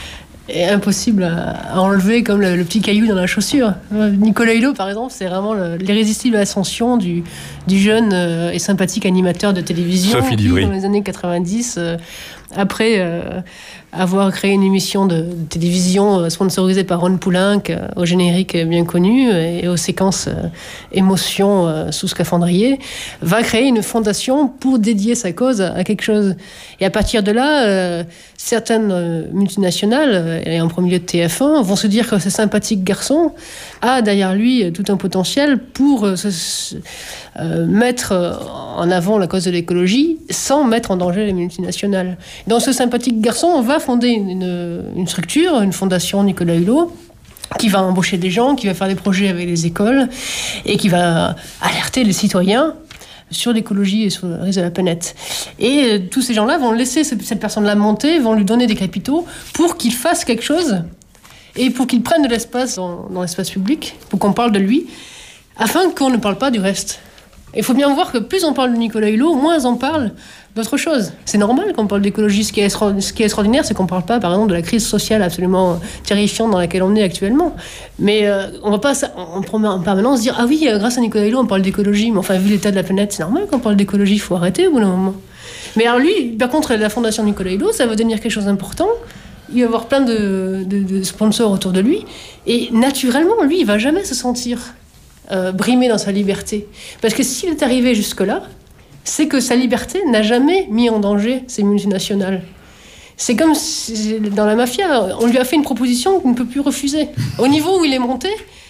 et impossibles à, à enlever, comme le, le petit caillou dans la chaussure. Nicolas Hulot, par exemple, c'est vraiment le, l'irrésistible ascension du, du jeune euh, et sympathique animateur de télévision Sophie qui, Livry. dans les années quatre-vingt-dix, euh, après euh, avoir créé une émission de, de télévision euh, sponsorisée par Ron Poulenc, euh, au générique bien connu et, et aux séquences euh, émotions euh, sous scaphandrier, va créer une fondation pour dédier sa cause à, à quelque chose. Et à partir de là, euh, certaines euh, multinationales, euh, et en premier lieu de T F un, vont se dire que ce sympathique garçon a derrière lui euh, tout un potentiel pour euh, se, euh, mettre euh, en avant la cause de l'écologie sans mettre en danger les multinationales. Dans ce sympathique garçon, on va fonder une, une, une structure, une fondation Nicolas Hulot, qui va embaucher des gens, qui va faire des projets avec les écoles et qui va alerter les citoyens sur l'écologie et sur le risque de la planète. Et euh, tous ces gens-là vont laisser cette, cette personne-là monter, vont lui donner des capitaux pour qu'il fasse quelque chose et pour qu'il prenne de l'espace dans, dans l'espace public, pour qu'on parle de lui, afin qu'on ne parle pas du reste. Il faut bien voir que plus on parle de Nicolas Hulot, moins on parle d'autre chose. C'est normal qu'on parle d'écologie. Ce qui est, ce qui est extraordinaire, c'est qu'on ne parle pas, par exemple, de la crise sociale absolument terrifiante dans laquelle on est actuellement. Mais euh, on ne va pas en permanence dire « Ah oui, grâce à Nicolas Hulot, on parle d'écologie. » Mais enfin, vu l'état de la planète, c'est normal qu'on parle d'écologie. Il faut arrêter au bout d'un moment. Mais alors lui, par contre, la fondation Nicolas Hulot, ça va devenir quelque chose d'important. Il va y avoir plein de, de, de sponsors autour de lui. Et naturellement, lui, il ne va jamais se sentir euh, brimé dans sa liberté. Parce que s'il est arrivé jusque-là, c'est que sa liberté n'a jamais mis en danger ces multinationales. C'est comme si, dans la mafia, on lui a fait une proposition qu'il ne peut plus refuser. Au niveau où il est monté,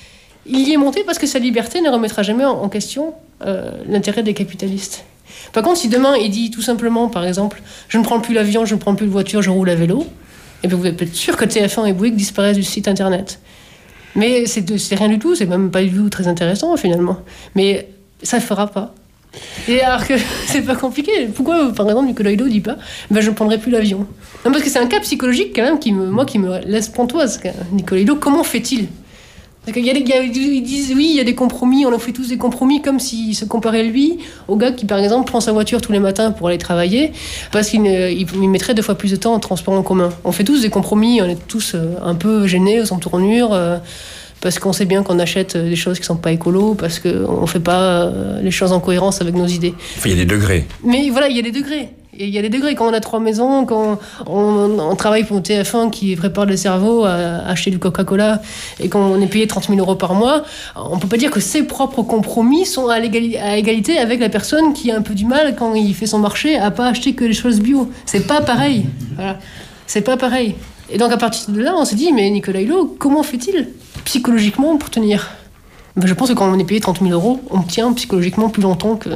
il y est monté parce que sa liberté ne remettra jamais en question euh, l'intérêt des capitalistes. Par contre, si demain il dit tout simplement, par exemple, je ne prends plus l'avion, je ne prends plus la voiture, je roule à vélo, et bien vous êtes peut-être sûr que T F un et Bouygues disparaissent du site internet. Mais c'est, de, c'est rien du tout, c'est même pas du tout très intéressant finalement. Mais ça ne fera pas. Et alors que c'est pas compliqué. Pourquoi, par exemple, Nicolas Hulot dit pas ben, je ne prendrai plus l'avion? Non, parce que c'est un cas psychologique quand même qui me, moi, qui me laisse pantoise. Nicolas Hulot, comment fait-il? Il y a des, il y a, ils disent oui, il y a des compromis, on en fait tous des compromis, comme s'il se comparait lui au gars qui, par exemple, prend sa voiture tous les matins pour aller travailler parce qu'il il, il mettrait deux fois plus de temps en transport en commun. On fait tous des compromis, on est tous un peu gênés aux entournures. Euh, parce qu'on sait bien qu'on achète des choses qui ne sont pas écolo, parce qu'on ne fait pas les choses en cohérence avec nos idées. Enfin, il y a des degrés. Mais voilà, il y a des degrés. Il y a des degrés. Quand on a trois maisons, quand on, on travaille pour T F un qui prépare le cerveau à acheter du Coca-Cola et qu'on est payé trente mille euros par mois, on ne peut pas dire que ses propres compromis sont à, l'égalité, à égalité avec la personne qui a un peu du mal, quand il fait son marché, à ne pas acheter que les choses bio. C'est pas pareil. Voilà. C'est pas pareil. Et donc à partir de là, on s'est dit, mais Nicolas Hulot, comment fait-il psychologiquement pour tenir? Ben, je pense que quand on est payé trente mille euros, on tient psychologiquement plus longtemps que,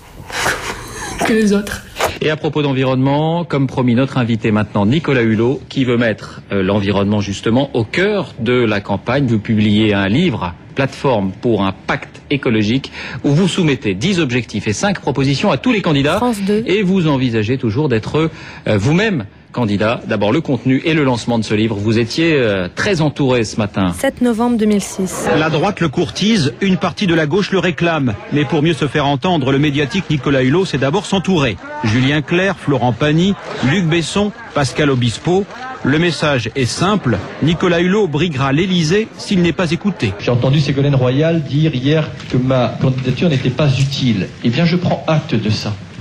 que les autres. Et à propos d'environnement, comme promis, notre invité maintenant, Nicolas Hulot, qui veut mettre euh, l'environnement justement au cœur de la campagne. Vous publiez un livre, Plateforme pour un pacte écologique, où vous soumettez dix objectifs et cinq propositions à tous les candidats. France deux. Et vous envisagez toujours d'être euh, vous-même candidat. D'abord le contenu et le lancement de ce livre. Vous étiez euh, très entouré ce matin. sept novembre deux mille six. La droite le courtise, une partie de la gauche le réclame. Mais pour mieux se faire entendre, le médiatique Nicolas Hulot s'est d'abord s'entourer. Julien Clerc, Florent Pagny, Luc Besson, Pascal Obispo. Le message est simple, Nicolas Hulot briguera l'Élysée s'il n'est pas écouté. J'ai entendu Ségolène Royal dire hier que ma candidature n'était pas utile. Eh bien, je prends acte de ça.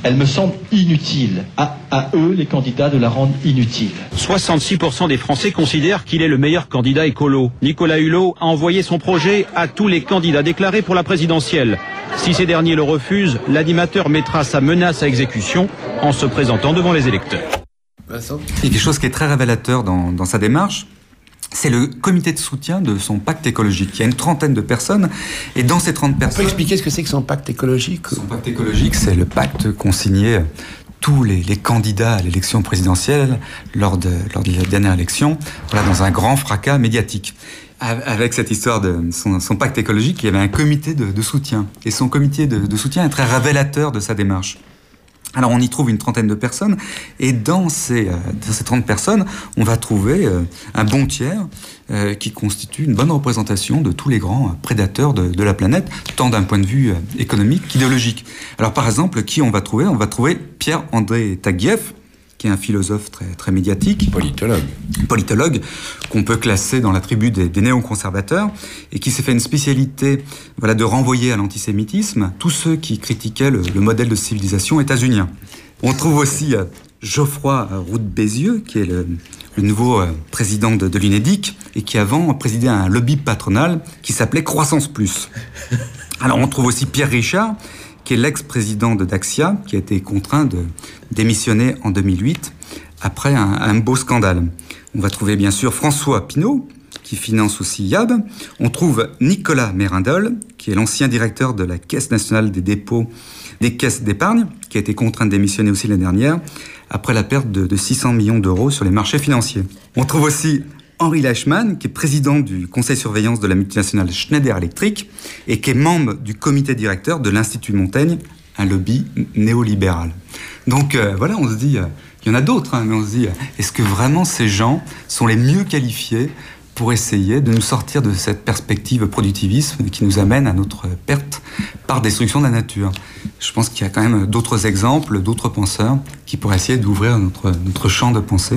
elle me semble inutile. À, à eux, les candidats, de la rendre inutile. soixante-six pour cent des Français considèrent qu'il est le meilleur candidat écolo. Nicolas Hulot a envoyé son projet à tous les candidats déclarés pour la présidentielle. Si ces derniers le refusent, l'animateur mettra sa menace à exécution en se présentant devant les électeurs. Vincent ? Il y a quelque chose qui est très révélateur dans, dans sa démarche. C'est le comité de soutien de son pacte écologique. Il y a une trentaine de personnes, et dans ces trente personnes... On peut expliquer ce que c'est que son pacte écologique ? Son pacte écologique, c'est le pacte qu'ont signé tous les, les candidats à l'élection présidentielle lors de, lors de la dernière élection, voilà, dans un grand fracas médiatique. Avec cette histoire de son, son pacte écologique, il y avait un comité de, de soutien. Et son comité de, de soutien est très révélateur de sa démarche. Alors on y trouve une trentaine de personnes, et dans ces, euh, dans ces trente personnes, on va trouver euh, un bon tiers euh, qui constitue une bonne représentation de tous les grands euh, prédateurs de, de la planète, tant d'un point de vue euh, économique qu'idéologique. Alors par exemple, qui on va trouver ? On va trouver Pierre-André Taguieff, qui est un philosophe très, très médiatique. Politologue. Politologue, qu'on peut classer dans la tribu des, des néoconservateurs, et qui s'est fait une spécialité, voilà, de renvoyer à l'antisémitisme tous ceux qui critiquaient le, le modèle de civilisation états-unien. On trouve aussi euh, Geoffroy Roux de Bézieux, qui est le, le nouveau euh, président de, de l'UNEDIC, et qui avant présidait un lobby patronal qui s'appelait Croissance Plus. Alors on trouve aussi Pierre Richard, qui est l'ex-président de Daxia, qui a été contraint de démissionner en deux mille huit après un, un beau scandale. On va trouver bien sûr François Pinault, qui finance aussi Y A B. On trouve Nicolas Mérindol, qui est l'ancien directeur de la Caisse nationale des dépôts des caisses d'épargne, qui a été contraint de démissionner aussi l'année dernière, après la perte de, de six cents millions d'euros sur les marchés financiers. On trouve aussi Henri Lachmann, qui est président du conseil de surveillance de la multinationale Schneider Electric et qui est membre du comité directeur de l'Institut Montaigne, un lobby néolibéral. Donc euh, voilà, on se dit, euh, il y en a d'autres, hein, mais on se dit, euh, est-ce que vraiment ces gens sont les mieux qualifiés pour essayer de nous sortir de cette perspective productivisme qui nous amène à notre perte par destruction de la nature ? Je pense qu'il y a quand même d'autres exemples, d'autres penseurs qui pourraient essayer d'ouvrir notre, notre champ de pensée.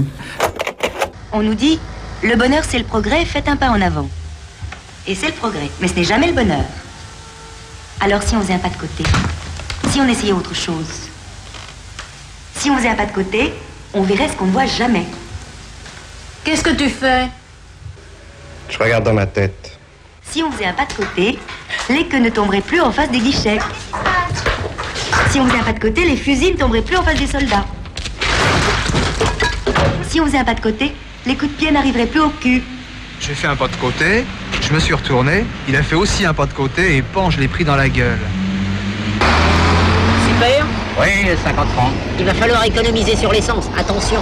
On nous dit, le bonheur c'est le progrès, faites un pas en avant. Et c'est le progrès, mais ce n'est jamais le bonheur. Alors si on faisait un pas de côté, si on essayait autre chose, si on faisait un pas de côté, on verrait ce qu'on ne voit jamais. Qu'est-ce que tu fais ? Je regarde dans ma tête. Si on faisait un pas de côté, les queues ne tomberaient plus en face des guichets. Si on faisait un pas de côté, les fusils ne tomberaient plus en face des soldats. Si on faisait un pas de côté, les coups de pied n'arriveraient plus au cul. J'ai fait un pas de côté, je me suis retourné, il a fait aussi un pas de côté et pan, je l'ai pris dans la gueule. Super. Oui, cinquante francs. Il va falloir économiser sur l'essence, attention.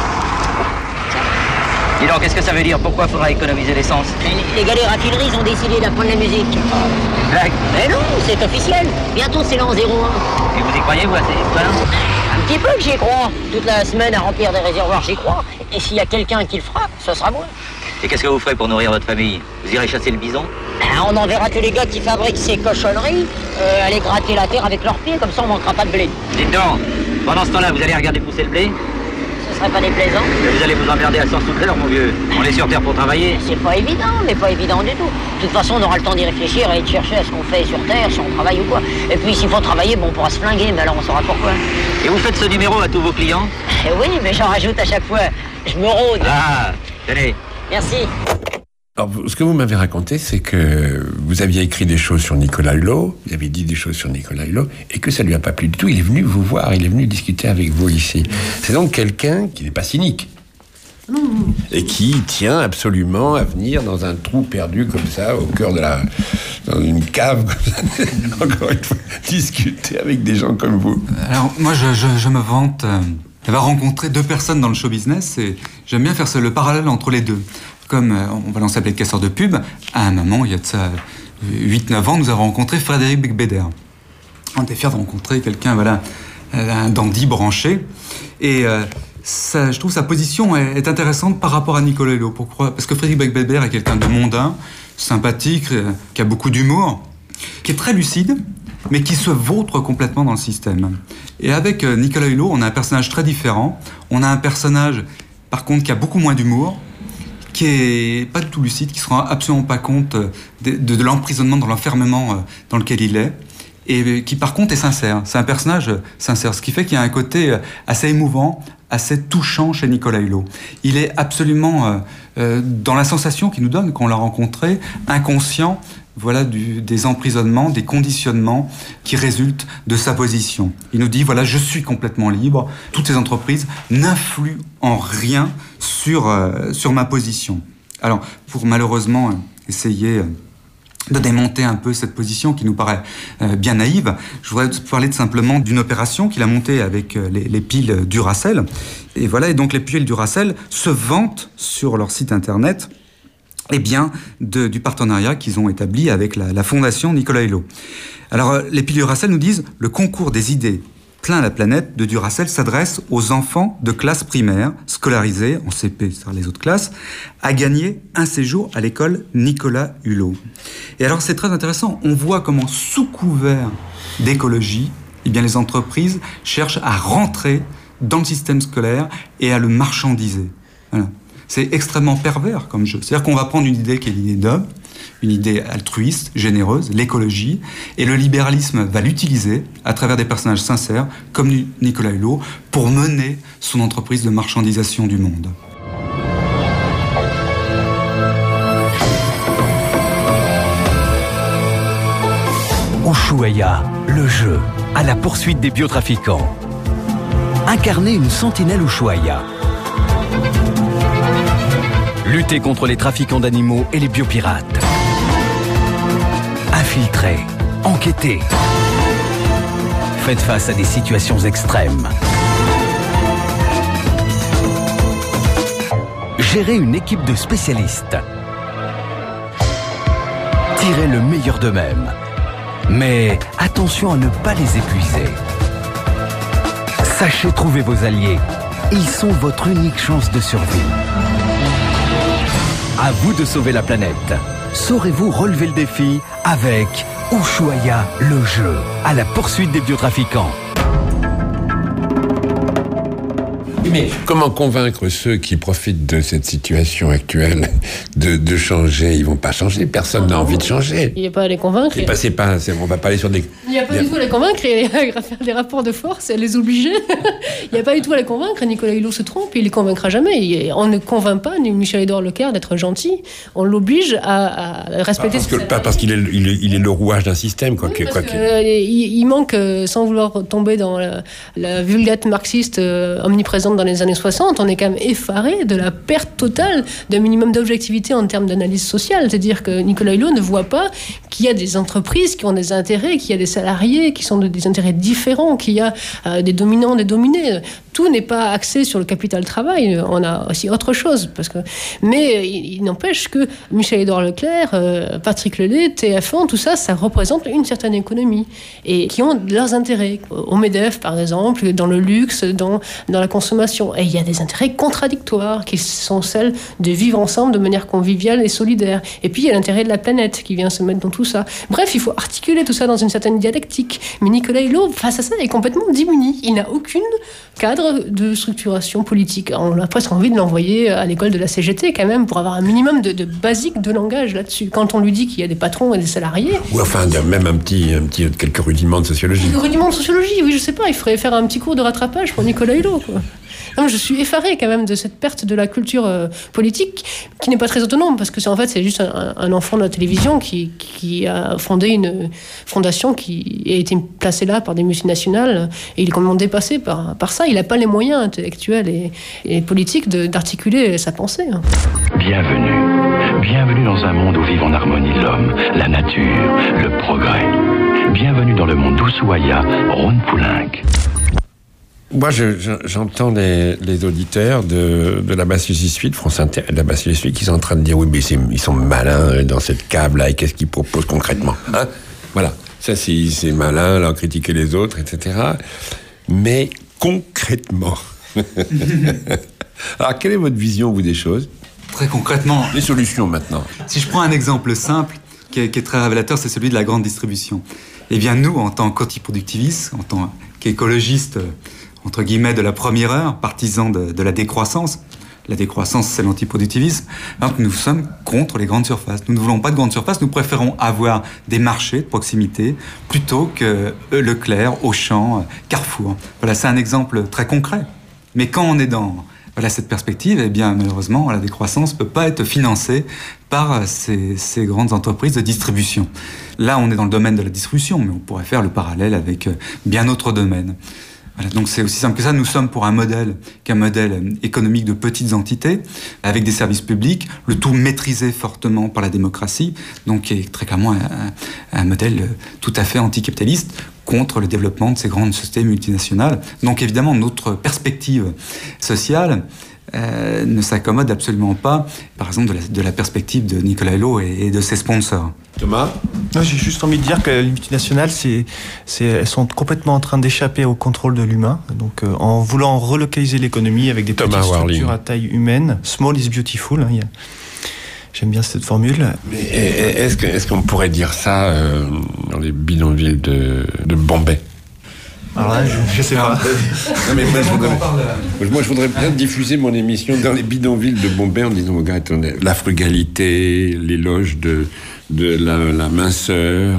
Dis donc, qu'est-ce que ça veut dire ? Pourquoi faudra économiser l'essence ? Les gars des raffineries ont décidé d'apprendre la musique. Blague ? Mais non, c'est officiel. Bientôt c'est l'an zéro un. Et vous y croyez, vous, à ces histoires ? Un petit peu que j'y crois. Toute la semaine à remplir des réservoirs, j'y crois. Et s'il y a quelqu'un qui le fera, ce sera moi. Et qu'est-ce que vous ferez pour nourrir votre famille ? Vous irez chasser le bison ? Ben, on enverra tous les gars qui fabriquent ces cochonneries euh, aller gratter la terre avec leurs pieds, comme ça on manquera pas de blé. Dites donc, pendant ce temps-là, vous allez regarder pousser le blé ? Ce serait pas déplaisant. Mais vous allez vous emmerder à cent sous de l'heure, mon vieux. On est sur Terre pour travailler. C'est pas évident, mais pas évident du tout. De toute façon, on aura le temps d'y réfléchir et de chercher à ce qu'on fait sur Terre, si on travaille ou quoi. Et puis s'il faut travailler, bon, on pourra se flinguer, mais alors on saura pourquoi. Et vous faites ce numéro à tous vos clients ? Eh oui, mais j'en rajoute à chaque fois. Je me rôde. Ah, tenez. Merci. Alors, ce que vous m'avez raconté, c'est que vous aviez écrit des choses sur Nicolas Hulot, vous avez dit des choses sur Nicolas Hulot, et que ça ne lui a pas plu du tout. Il est venu vous voir, il est venu discuter avec vous ici. C'est donc quelqu'un qui n'est pas cynique. Mmh. Et qui tient absolument à venir dans un trou perdu comme ça, au cœur de la... dans une cave, comme ça, encore une fois, discuter avec des gens comme vous. Alors, moi, je, je, je me vante euh, d'avoir rencontré deux personnes dans le show business, et j'aime bien faire ce, le parallèle entre les deux. Comme euh, on va lancer les casseurs de pub, à un moment, il y a de ça huit neuf ans, nous avons rencontré Frédéric Becbéder. On était fiers de rencontrer quelqu'un, voilà, un dandy branché. Et euh, ça, je trouve sa position est, est intéressante par rapport à Nicolas Hulot. Pourquoi ? Parce que Frédéric Becbéder est quelqu'un de mondain, sympathique, euh, qui a beaucoup d'humour, qui est très lucide, mais qui se vautre complètement dans le système. Et avec euh, Nicolas Hulot, on a un personnage très différent. On a un personnage, par contre, qui a beaucoup moins d'humour, qui est pas du tout lucide, qui se rend absolument pas compte de, de, de l'emprisonnement, de l'enfermement dans lequel il est, et qui par contre est sincère. C'est un personnage sincère, ce qui fait qu'il y a un côté assez émouvant, assez touchant chez Nicolas Hulot. Il est absolument euh, euh, dans la sensation qu'il nous donne quand on l'a rencontré, inconscient, voilà, du, des emprisonnements, des conditionnements qui résultent de sa position. Il nous dit, voilà, je suis complètement libre, toutes ces entreprises n'influent en rien sur, euh, sur ma position. Alors, pour malheureusement euh, essayer... Euh, de démonter un peu cette position qui nous paraît euh, bien naïve, je voudrais parler de, simplement d'une opération qu'il a montée avec euh, les, les piles Duracell. Et voilà, et donc les piles Duracell se vantent sur leur site internet eh bien, de, du partenariat qu'ils ont établi avec la, la fondation Nicolas Hulot. Alors, euh, les piles Duracell nous disent « Le concours des idées plein la planète de Duracell s'adresse aux enfants de classe primaire, scolarisés en C P, c'est-à-dire les autres classes, à gagner un séjour à l'école Nicolas Hulot. » Et alors c'est très intéressant, on voit comment sous couvert d'écologie, eh bien les entreprises cherchent à rentrer dans le système scolaire et à le marchandiser. Voilà. C'est extrêmement pervers comme jeu. C'est-à-dire qu'on va prendre une idée qui est l'idée d'homme, une idée altruiste, généreuse, l'écologie, et le libéralisme va l'utiliser à travers des personnages sincères, comme Nicolas Hulot, pour mener son entreprise de marchandisation du monde. Ushuaïa, le jeu, à la poursuite des biotrafiquants. Incarner une sentinelle Ushuaïa. Lutter contre les trafiquants d'animaux et les biopirates. Infiltrer, enquêter. Faites face à des situations extrêmes. Gérer une équipe de spécialistes. Tirez le meilleur d'eux-mêmes. Mais attention à ne pas les épuiser. Sachez trouver vos alliés. Ils sont votre unique chance de survie. À vous de sauver la planète. Saurez-vous relever le défi avec Ushuaïa, le jeu, à la poursuite des biotrafiquants. Mais comment convaincre ceux qui profitent de cette situation actuelle de, de changer? Ils vont pas changer, personne n'a envie de changer. Il n'y a pas à les convaincre. Et... C'est pas, c'est, on va pas aller sur des... Il n'y a pas du tout à les convaincre et à faire des rapports de force et à les obliger. Il n'y a pas du tout à les convaincre. Nicolas Hulot se trompe, il les convaincra jamais. On ne convainc pas Michel-Édouard Leclerc d'être gentil. On l'oblige à, à respecter... Parce, que, pas parce qu'il est, il est, il est le rouage d'un système. Quoi, oui, quoi que, euh, il, il manque, sans vouloir tomber dans la, la vulgate marxiste euh, omniprésente dans les années soixante, on est quand même effaré de la perte totale d'un minimum d'objectivité en termes d'analyse sociale. C'est-à-dire que Nicolas Hulot ne voit pas qu'il y a des entreprises qui ont des intérêts, qu'il y a des salariés qui sont de, des intérêts différents, qu'il y a euh, des dominants, des dominés. Tout n'est pas axé sur le capital travail. On a aussi autre chose. Parce que... Mais il, il n'empêche que Michel-Édouard Leclerc, euh, Patrick Lelay, T F un, tout ça, ça représente une certaine économie. Et qui ont leurs intérêts. Au MEDEF, par exemple, dans le luxe, dans, dans la consommation. Et il y a des intérêts contradictoires qui sont celles de vivre ensemble de manière conviviale et solidaire. Et puis il y a l'intérêt de la planète qui vient se mettre dans tout ça. Bref, il faut articuler tout ça dans une certaine dialectique. Mais Nicolas Hulot, face à ça, est complètement démuni. Il n'a aucune cadre de structuration politique. On a presque envie de l'envoyer à l'école de la C G T quand même pour avoir un minimum de, de basique de langage là-dessus. Quand on lui dit qu'il y a des patrons et des salariés... Ou enfin, même un petit, un petit, quelques rudiments de sociologie. Quelques rudiments de sociologie, oui, je sais pas. Il faudrait faire un petit cours de rattrapage pour Nicolas Hulot, quoi. Non, je suis effarée quand même de cette perte de la culture euh, politique qui n'est pas très autonome parce que c'est en fait c'est juste un, un enfant de la télévision qui, qui a fondé une fondation qui a été placée là par des multinationales et il est complètement dépassé par, par ça. Il n'a pas les moyens intellectuels et, et politiques de, d'articuler sa pensée. Bienvenue. Bienvenue dans un monde où vivent en harmonie l'homme, la nature, le progrès. Bienvenue dans le monde d'Ushuaïa, Ron Poulenc. Moi, je, je, j'entends les, les auditeurs de, de la Bastille Suite, France Inter, de la Bastille Suite, qui sont en train de dire oui, mais c'est, ils sont malins dans cette câble-là, et qu'est-ce qu'ils proposent concrètement, hein? Voilà, ça c'est, c'est malin, là, critiquer les autres, et cetera. Mais concrètement, alors quelle est votre vision, vous, des choses? Très concrètement, les solutions maintenant. Si je prends un exemple simple qui est, qui est très révélateur, c'est celui de la grande distribution. Eh bien, nous, en tant qu'antiproductivistes, en tant qu'écologistes, entre guillemets, de la première heure, partisans de, de la décroissance, La décroissance, c'est l'antiproductivisme. Alors que nous sommes contre les grandes surfaces. Nous ne voulons pas de grandes surfaces. Nous préférons avoir des marchés de proximité plutôt que Leclerc, Auchan, Carrefour. Voilà, c'est un exemple très concret. Mais quand on est dans voilà, cette perspective, eh bien, malheureusement, la décroissance ne peut pas être financée par ces, ces grandes entreprises de distribution. Là, on est dans le domaine de la distribution, mais on pourrait faire le parallèle avec bien d'autres domaines. Voilà, donc c'est aussi simple que ça. Nous sommes pour un modèle qu'un modèle économique de petites entités, avec des services publics, le tout maîtrisé fortement par la démocratie, donc qui est très clairement un, un modèle tout à fait anticapitaliste, contre le développement de ces grandes sociétés multinationales. Donc évidemment, notre perspective sociale euh, ne s'accommode absolument pas, par exemple, de la, de la perspective de Nicolas Hulot et, et de ses sponsors. Thomas ? J'ai juste envie de dire que les multinationales, c'est, c'est, elles sont complètement en train d'échapper au contrôle de l'humain. Donc, euh, en voulant relocaliser l'économie avec des Thomas petites Warling. structures à taille humaine, small is beautiful. Hein, il y a... J'aime bien cette formule. Mais est-ce, que, est-ce qu'on pourrait dire ça euh, dans les bidonvilles de, de Bombay ? Alors là, je, je sais pas. Non, mais moi, je voudrais, moi, je voudrais bien diffuser mon émission dans les bidonvilles de Bombay en disant, regarde, la frugalité, l'éloge de, de la, la minceur,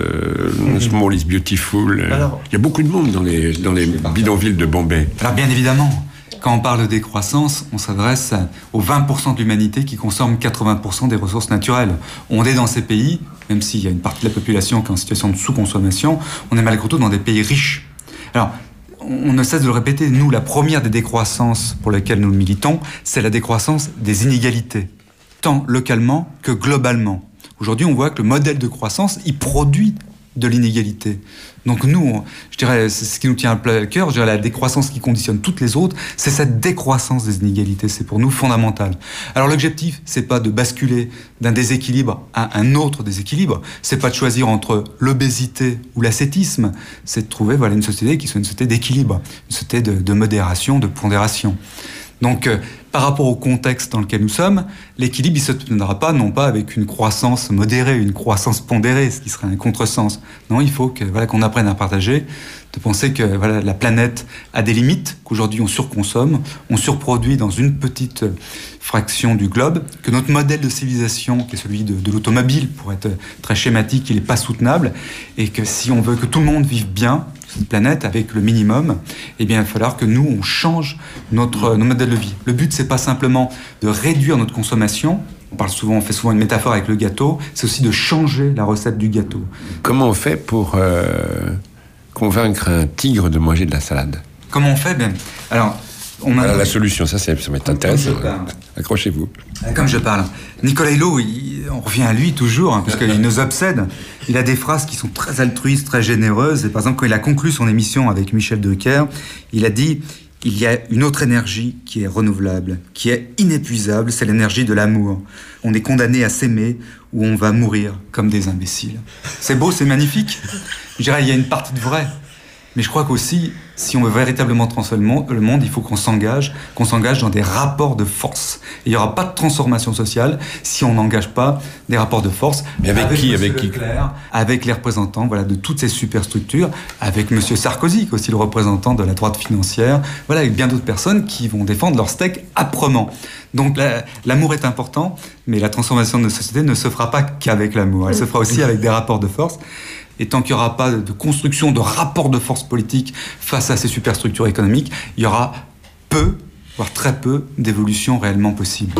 de mm-hmm. Small is beautiful. Alors, il y a beaucoup de monde dans les, dans les bidonvilles de Bombay. Alors, bien évidemment. Quand on parle de décroissance, on s'adresse aux vingt pour cent de l'humanité qui consomme quatre-vingts pour cent des ressources naturelles. On est dans ces pays, même s'il y a une partie de la population qui est en situation de sous-consommation, on est malgré tout dans des pays riches. Alors, on ne cesse de le répéter, nous, la première des décroissances pour lesquelles nous militons, c'est la décroissance des inégalités, tant localement que globalement. Aujourd'hui, on voit que le modèle de croissance, il produit de l'inégalité. Donc nous, je dirais, c'est ce qui nous tient à cœur, je dirais la décroissance qui conditionne toutes les autres, c'est cette décroissance des inégalités, c'est pour nous fondamental. Alors l'objectif, c'est pas de basculer d'un déséquilibre à un autre déséquilibre, c'est pas de choisir entre l'obésité ou l'ascétisme, c'est de trouver voilà, une société qui soit une société d'équilibre, une société de, de modération, de pondération. Donc, euh, par rapport au contexte dans lequel nous sommes, l'équilibre ne se tiendra pas, non pas avec une croissance modérée, une croissance pondérée, ce qui serait un contresens. Non, il faut que, voilà, qu'on apprenne à partager, de penser que voilà, la planète a des limites, qu'aujourd'hui on surconsomme, on surproduit dans une petite fraction du globe, que notre modèle de civilisation, qui est celui de, de l'automobile, pour être très schématique, il n'est pas soutenable, et que si on veut que tout le monde vive bien, cette planète avec le minimum, eh bien, il va falloir que nous, on change notre, notre modèle de vie. Le but, c'est pas simplement de réduire notre consommation. On parle souvent, on fait souvent une métaphore avec le gâteau. C'est aussi de changer la recette du gâteau. Comment on fait pour euh, convaincre un tigre de manger de la salade ? Comment on fait ? Bien, alors, on a voilà la solution. Ça, ça va être intéressant. Accrochez-vous. Comme je parle. Nicolas Hulot, il, on revient à lui toujours, hein, parce qu'il nous obsède. Il a des phrases qui sont très altruistes, très généreuses. Et par exemple, quand il a conclu son émission avec Michel Drucker, il a dit « Il y a une autre énergie qui est renouvelable, qui est inépuisable, c'est l'énergie de l'amour. On est condamné à s'aimer ou on va mourir comme des imbéciles. » C'est beau, c'est magnifique. Je dirais, il y a une partie de vrai. Mais je crois qu'aussi, si on veut véritablement transformer le monde, il faut qu'on s'engage, qu'on s'engage dans des rapports de force. Et il n'y aura pas de transformation sociale si on n'engage pas des rapports de force. Mais avec, avec qui Avec qui Leclerc, avec les représentants voilà, de toutes ces superstructures, avec M. Sarkozy, qui est aussi le représentant de la droite financière, voilà, avec bien d'autres personnes qui vont défendre leur steak âprement. Donc la, l'amour est important, mais la transformation de notre société ne se fera pas qu'avec l'amour. Elle se fera aussi avec des rapports de force. Et tant qu'il n'y aura pas de construction de rapports de force politique face à ces superstructures économiques, il y aura peu, voire très peu, d'évolution réellement possible.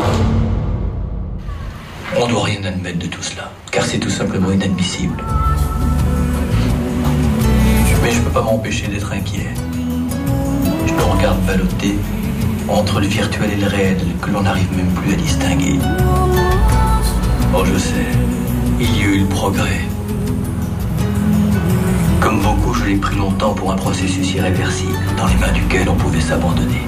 On ne doit rien admettre de tout cela, car c'est tout simplement inadmissible. Mais je ne peux pas m'empêcher d'être inquiet. Je me regarde balloter entre le virtuel et le réel que l'on n'arrive même plus à distinguer. Oh, je sais, il y a eu le progrès. Comme beaucoup, je l'ai pris longtemps pour un processus irréversible, dans les mains duquel on pouvait s'abandonner.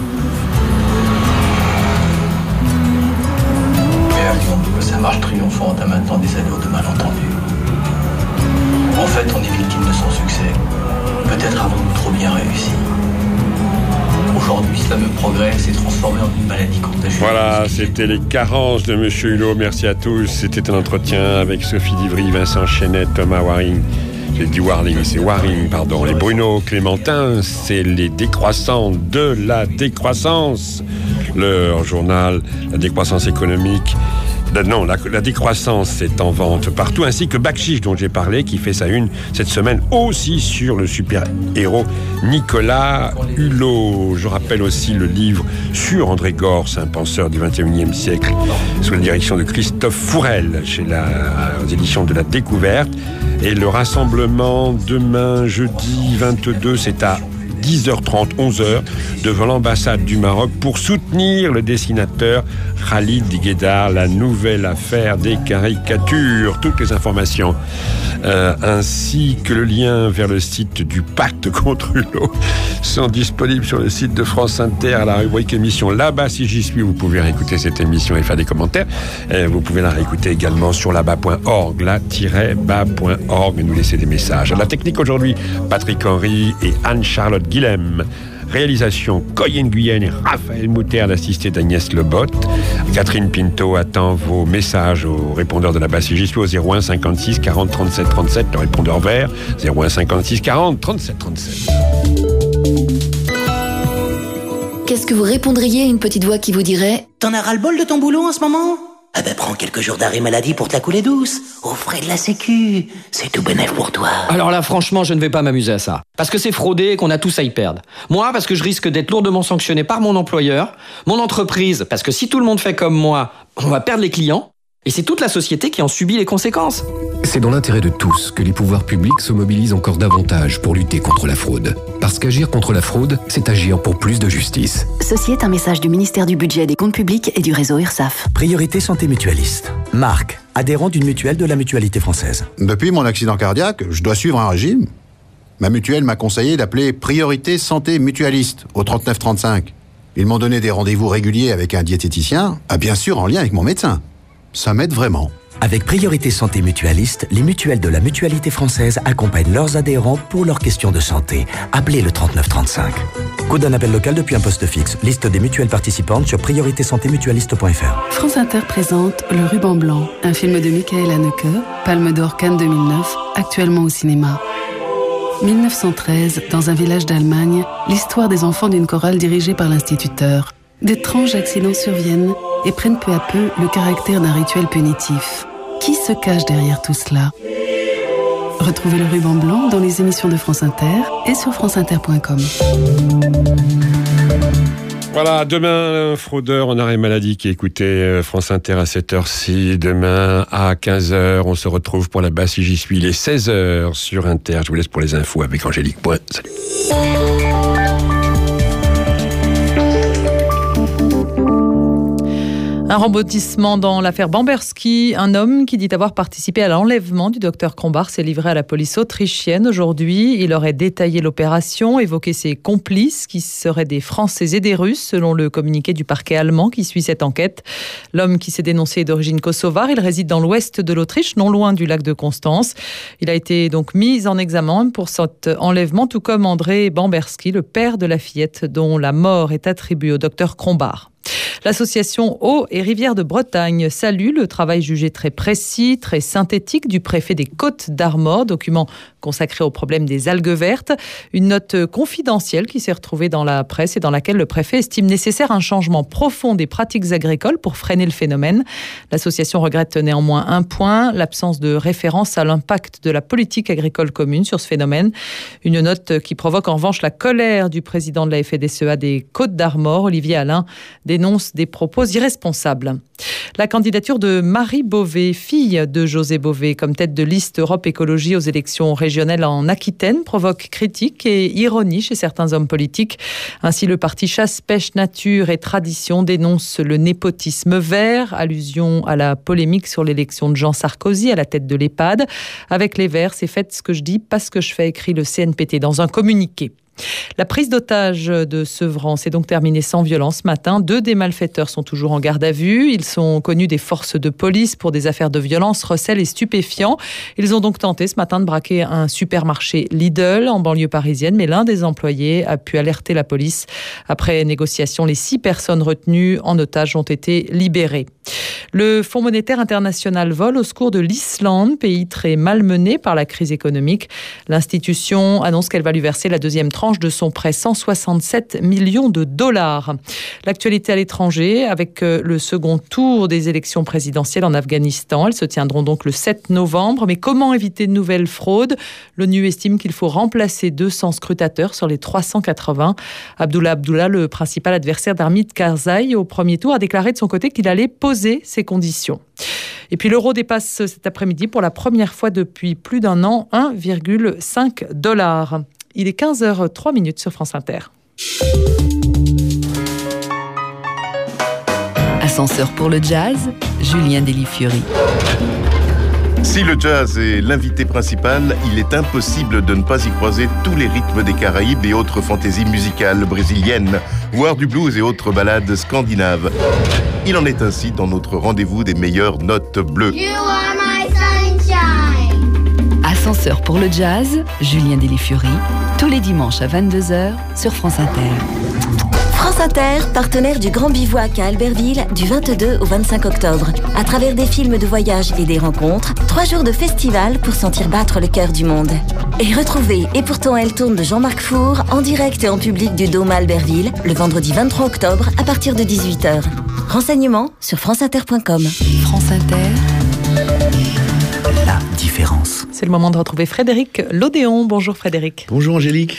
Mais avions que sa marche triomphante a maintenant des allures de malentendus. En fait, on est victime de son succès. Peut-être avons-nous trop bien réussi. Aujourd'hui, ce fameux progrès s'est transformé en une maladie contagieuse. Voilà, c'était les carences de M. Hulot. Merci à tous. C'était un entretien avec Sophie Divry, Vincent Chenet, Thomas Waring. J'ai dit Warling, c'est Waring, pardon. Les Bruno Clémentin, c'est les décroissants de la décroissance. leur journal, la décroissance économique. Non, la, la décroissance est en vente partout, ainsi que Bakchich, dont j'ai parlé, qui fait sa une cette semaine aussi sur le super-héros Nicolas Hulot. Je rappelle aussi le livre sur André Gorz, un penseur du vingt et unième siècle, sous la direction de Christophe Fourel, chez la, aux éditions de la Découverte. Et le rassemblement demain, jeudi vingt-deux, c'est à dix heures trente, onze heures, devant l'ambassade du Maroc pour soutenir le dessinateur Khalid Guédar, la nouvelle affaire des caricatures. Toutes les informations, euh, ainsi que le lien vers le site du Pacte contre Hulot, sont disponibles sur le site de France Inter à la rubrique émission Là-bas si j'y suis. Vous pouvez réécouter cette émission et faire des commentaires. Et vous pouvez la réécouter également sur là-bas point org, là-bas point org, et nous laisser des messages. À la technique aujourd'hui, Patrick Henry et Anne-Charlotte Guilhem. Réalisation Coyenne Guyenne et Raphaël Moutarde, assisté d'Agnès Lebot. Catherine Pinto attend vos messages au répondeur de la basse. J'y suis au zéro un cinquante-six quarante trente-sept trente-sept, le répondeur vert, zéro un cinquante-six quarante trente-sept trente-sept. Qu'est-ce que vous répondriez à une petite voix qui vous dirait « T'en as ras-le-bol de ton boulot en ce moment ? Ah ben prends quelques jours d'arrêt maladie pour te la couler douce, aux frais de la sécu, c'est tout bénef pour toi. » Alors là, franchement, je ne vais pas m'amuser à ça. Parce que c'est fraudé et qu'on a tous à y perdre. Moi, parce que je risque d'être lourdement sanctionné par mon employeur, mon entreprise, parce que si tout le monde fait comme moi, on va perdre les clients, et c'est toute la société qui en subit les conséquences. C'est dans l'intérêt de tous que les pouvoirs publics se mobilisent encore davantage pour lutter contre la fraude. Parce qu'agir contre la fraude, c'est agir pour plus de justice. Ceci est un message du ministère du Budget et des Comptes Publics et du réseau URSSAF. Priorité Santé Mutualiste. Marc, adhérent d'une mutuelle de la Mutualité française. Depuis mon accident cardiaque, je dois suivre un régime. Ma mutuelle m'a conseillé d'appeler Priorité Santé Mutualiste au trente-neuf trente-cinq. Ils m'ont donné des rendez-vous réguliers avec un diététicien, ah bien sûr en lien avec mon médecin. Ça m'aide vraiment. Avec Priorité Santé Mutualiste, les mutuelles de la Mutualité française accompagnent leurs adhérents pour leurs questions de santé. Appelez le trente-neuf trente-cinq. Coût d'un appel local depuis un poste fixe. Liste des mutuelles participantes sur priorité santé mutualiste point f r. France Inter présente Le Ruban Blanc, un film de Michael Haneke, Palme d'Or Cannes deux mille neuf, actuellement au cinéma. mille neuf cent treize, dans un village d'Allemagne, l'histoire des enfants d'une chorale dirigée par l'instituteur. D'étranges accidents surviennent et prennent peu à peu le caractère d'un rituel punitif. Qui se cache derrière tout cela ? Retrouvez Le Ruban Blanc dans les émissions de France Inter et sur france inter point com. Voilà, demain, un fraudeur en arrêt maladie qui écoutait France Inter à cette heure-ci. Demain, à quinze heures, on se retrouve pour la basse si j'y suis. Il est seize heures sur Inter. Je vous laisse pour les infos avec Angélique Point. Salut. Un rebondissement dans l'affaire Bamberski. Un homme qui dit avoir participé à l'enlèvement du docteur Krombacher s'est livré à la police autrichienne aujourd'hui. Il aurait détaillé l'opération, évoqué ses complices qui seraient des Français et des Russes, selon le communiqué du parquet allemand qui suit cette enquête. L'homme qui s'est dénoncé est d'origine kosovare. Il réside dans l'ouest de l'Autriche, non loin du lac de Constance. Il a été donc mis en examen pour cet enlèvement, tout comme André Bamberski, le père de la fillette dont la mort est attribuée au docteur Krombacher. L'association Eau et Rivières de Bretagne salue le travail jugé très précis, très synthétique du préfet des Côtes d'Armor, document consacré au problème des algues vertes. Une note confidentielle qui s'est retrouvée dans la presse et dans laquelle le préfet estime nécessaire un changement profond des pratiques agricoles pour freiner le phénomène. L'association regrette néanmoins un point, l'absence de référence à l'impact de la politique agricole commune sur ce phénomène. Une note qui provoque en revanche la colère du président de la F D S E A des Côtes d'Armor, Olivier Alain, dénonce des propos irresponsables. La candidature de Marie Beauvais, fille de José Bové, comme tête de liste Europe Écologie aux élections régionales en Aquitaine, provoque critiques et ironie chez certains hommes politiques. Ainsi, le parti Chasse, Pêche, Nature et Tradition dénonce le népotisme vert, allusion à la polémique sur l'élection de Jean Sarkozy à la tête de l'EHPAD. Avec les Verts, c'est faites ce que je dis, pas ce que je fais, écrit le C N P T dans un communiqué. La prise d'otage de Sevran s'est donc terminée sans violence ce matin. Deux des malfaiteurs sont toujours en garde à vue. Ils sont connus des forces de police pour des affaires de violence, recel et stupéfiants. Ils ont donc tenté ce matin de braquer un supermarché Lidl en banlieue parisienne, mais l'un des employés a pu alerter la police. Après négociation, les six personnes retenues en otage ont été libérées. Le Fonds monétaire international vole au secours de l'Islande, pays très malmené par la crise économique. L'institution annonce qu'elle va lui verser la deuxième tranche de son prêt, cent soixante-sept millions de dollars. L'actualité à l'étranger, avec le second tour des élections présidentielles en Afghanistan. Elles se tiendront donc le sept novembre. Mais comment éviter de nouvelles fraudes ? L'ONU estime qu'il faut remplacer deux cents scrutateurs sur les trois cent quatre-vingts. Abdullah Abdullah, le principal adversaire d'Hamid Karzai au premier tour, a déclaré de son côté qu'il allait poser ses conditions. Et puis l'euro dépasse cet après-midi pour la première fois depuis plus d'un an un virgule cinq dollars. Il est quinze heures trois sur France Inter. Ascenseur pour le jazz, Julien Delifiori. Si le jazz est l'invité principal, il est impossible de ne pas y croiser tous les rythmes des Caraïbes et autres fantaisies musicales brésiliennes, voire du blues et autres ballades scandinaves. Il en est ainsi dans notre rendez-vous des meilleures notes bleues. You are my sunshine. Ascenseur pour le jazz, Julien Delifiori, tous les dimanches à vingt-deux heures sur France Inter. France Inter, partenaire du Grand Bivouac à Albertville du vingt-deux au vingt-cinq octobre. À travers des films de voyage et des rencontres, trois jours de festival pour sentir battre le cœur du monde. Et retrouvez Et pourtant elle tourne de Jean-Marc Four en direct et en public du Dôme à Albertville le vendredi vingt-trois octobre à partir de dix-huit heures. Renseignements sur franceinter point com. France Inter, la différence. C'est le moment de retrouver Frédéric Lodéon. Bonjour Frédéric. Bonjour Angélique.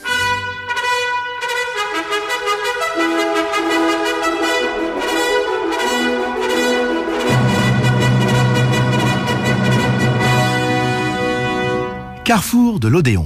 Carrefour de l'Odéon.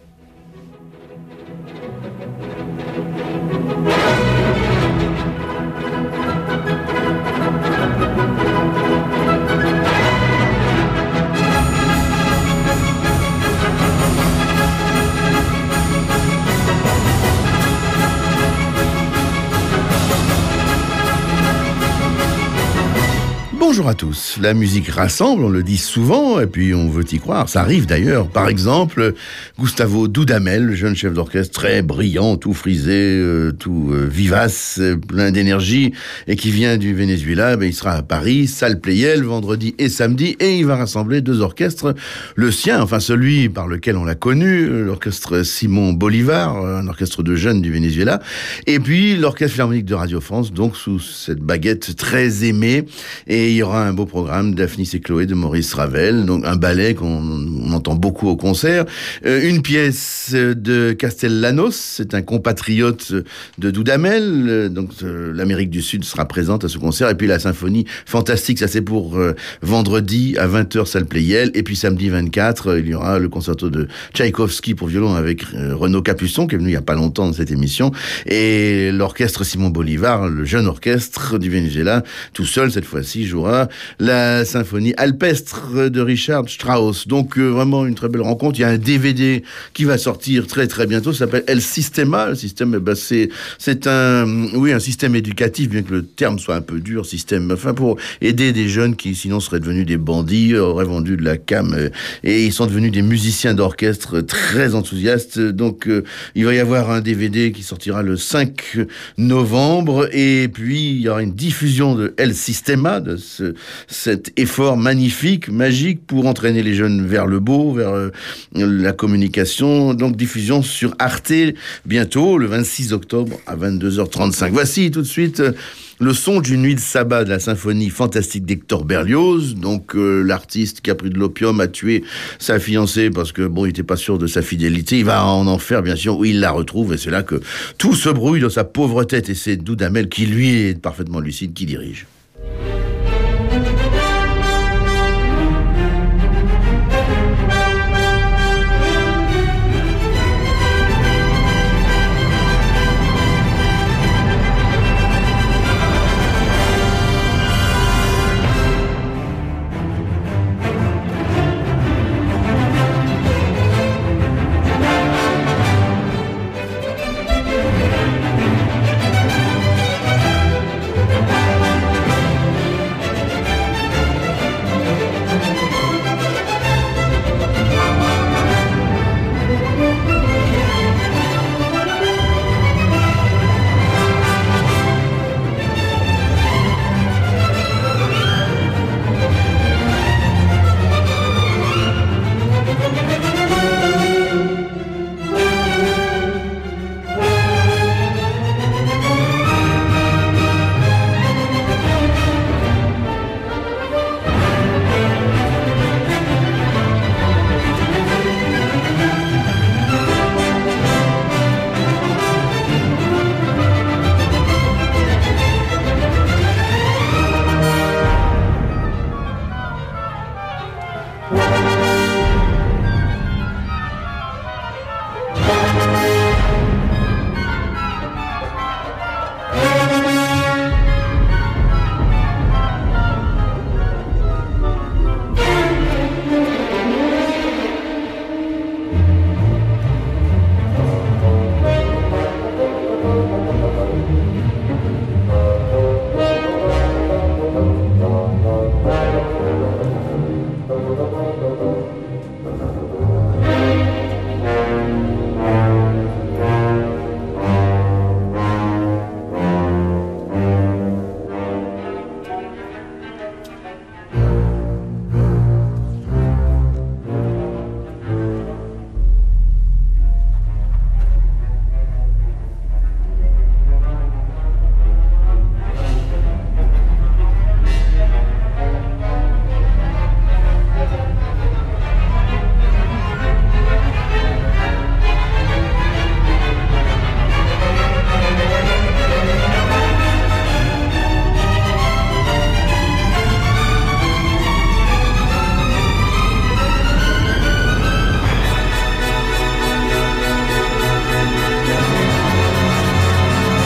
Bonjour à tous. La musique rassemble, on le dit souvent, et puis on veut y croire. Ça arrive d'ailleurs. Par exemple, Gustavo Dudamel, le jeune chef d'orchestre très brillant, tout frisé, euh, tout euh, vivace, euh, plein d'énergie, et qui vient du Venezuela, ben, il sera à Paris, salle Playel, vendredi et samedi, et il va rassembler deux orchestres. Le sien, enfin celui par lequel on l'a connu, l'orchestre Simon Bolivar, un orchestre de jeunes du Venezuela, et puis l'orchestre philharmonique de Radio France, donc sous cette baguette très aimée, et il y aura un beau programme, Daphnis et Chloé de Maurice Ravel, donc un ballet qu'on on entend beaucoup au concert, euh, une pièce de Castellanos, c'est un compatriote de Dudamel, euh, donc euh, l'Amérique du Sud sera présente à ce concert, et puis la symphonie fantastique, ça c'est pour euh, vendredi à vingt heures salle Playel, et puis samedi vingt-quatre, euh, il y aura le concerto de Tchaïkovski pour violon avec euh, Renaud Capuçon, qui est venu il y a pas longtemps dans cette émission, et l'orchestre Simon Bolivar, le jeune orchestre du Venezuela, tout seul cette fois-ci, jouera la symphonie alpestre de Richard Strauss. Donc euh, vraiment une très belle rencontre. Il y a un D V D qui va sortir très très bientôt, ça s'appelle El Sistema. Le système, eh ben, c'est c'est un oui un système éducatif, bien que le terme soit un peu dur, système, enfin pour aider des jeunes qui sinon seraient devenus des bandits, auraient vendu de la cam, euh, et ils sont devenus des musiciens d'orchestre très enthousiastes. Donc euh, il va y avoir un D V D qui sortira le cinq novembre, et puis il y aura une diffusion de El Sistema, de ce, cet effort magnifique, magique pour entraîner les jeunes vers le beau, vers euh, la communication. Donc diffusion sur Arte bientôt, le vingt-six octobre à vingt-deux heures trente-cinq. Voici tout de suite euh, le son d'une nuit de sabbat de la symphonie fantastique d'Hector Berlioz. Donc euh, l'artiste qui a pris de l'opium a tué sa fiancée parce que bon, il n'était pas sûr de sa fidélité. Il va en enfer bien sûr, où il la retrouve, et c'est là que tout se brouille dans sa pauvre tête, et c'est Dudamel qui lui est parfaitement lucide qui dirige.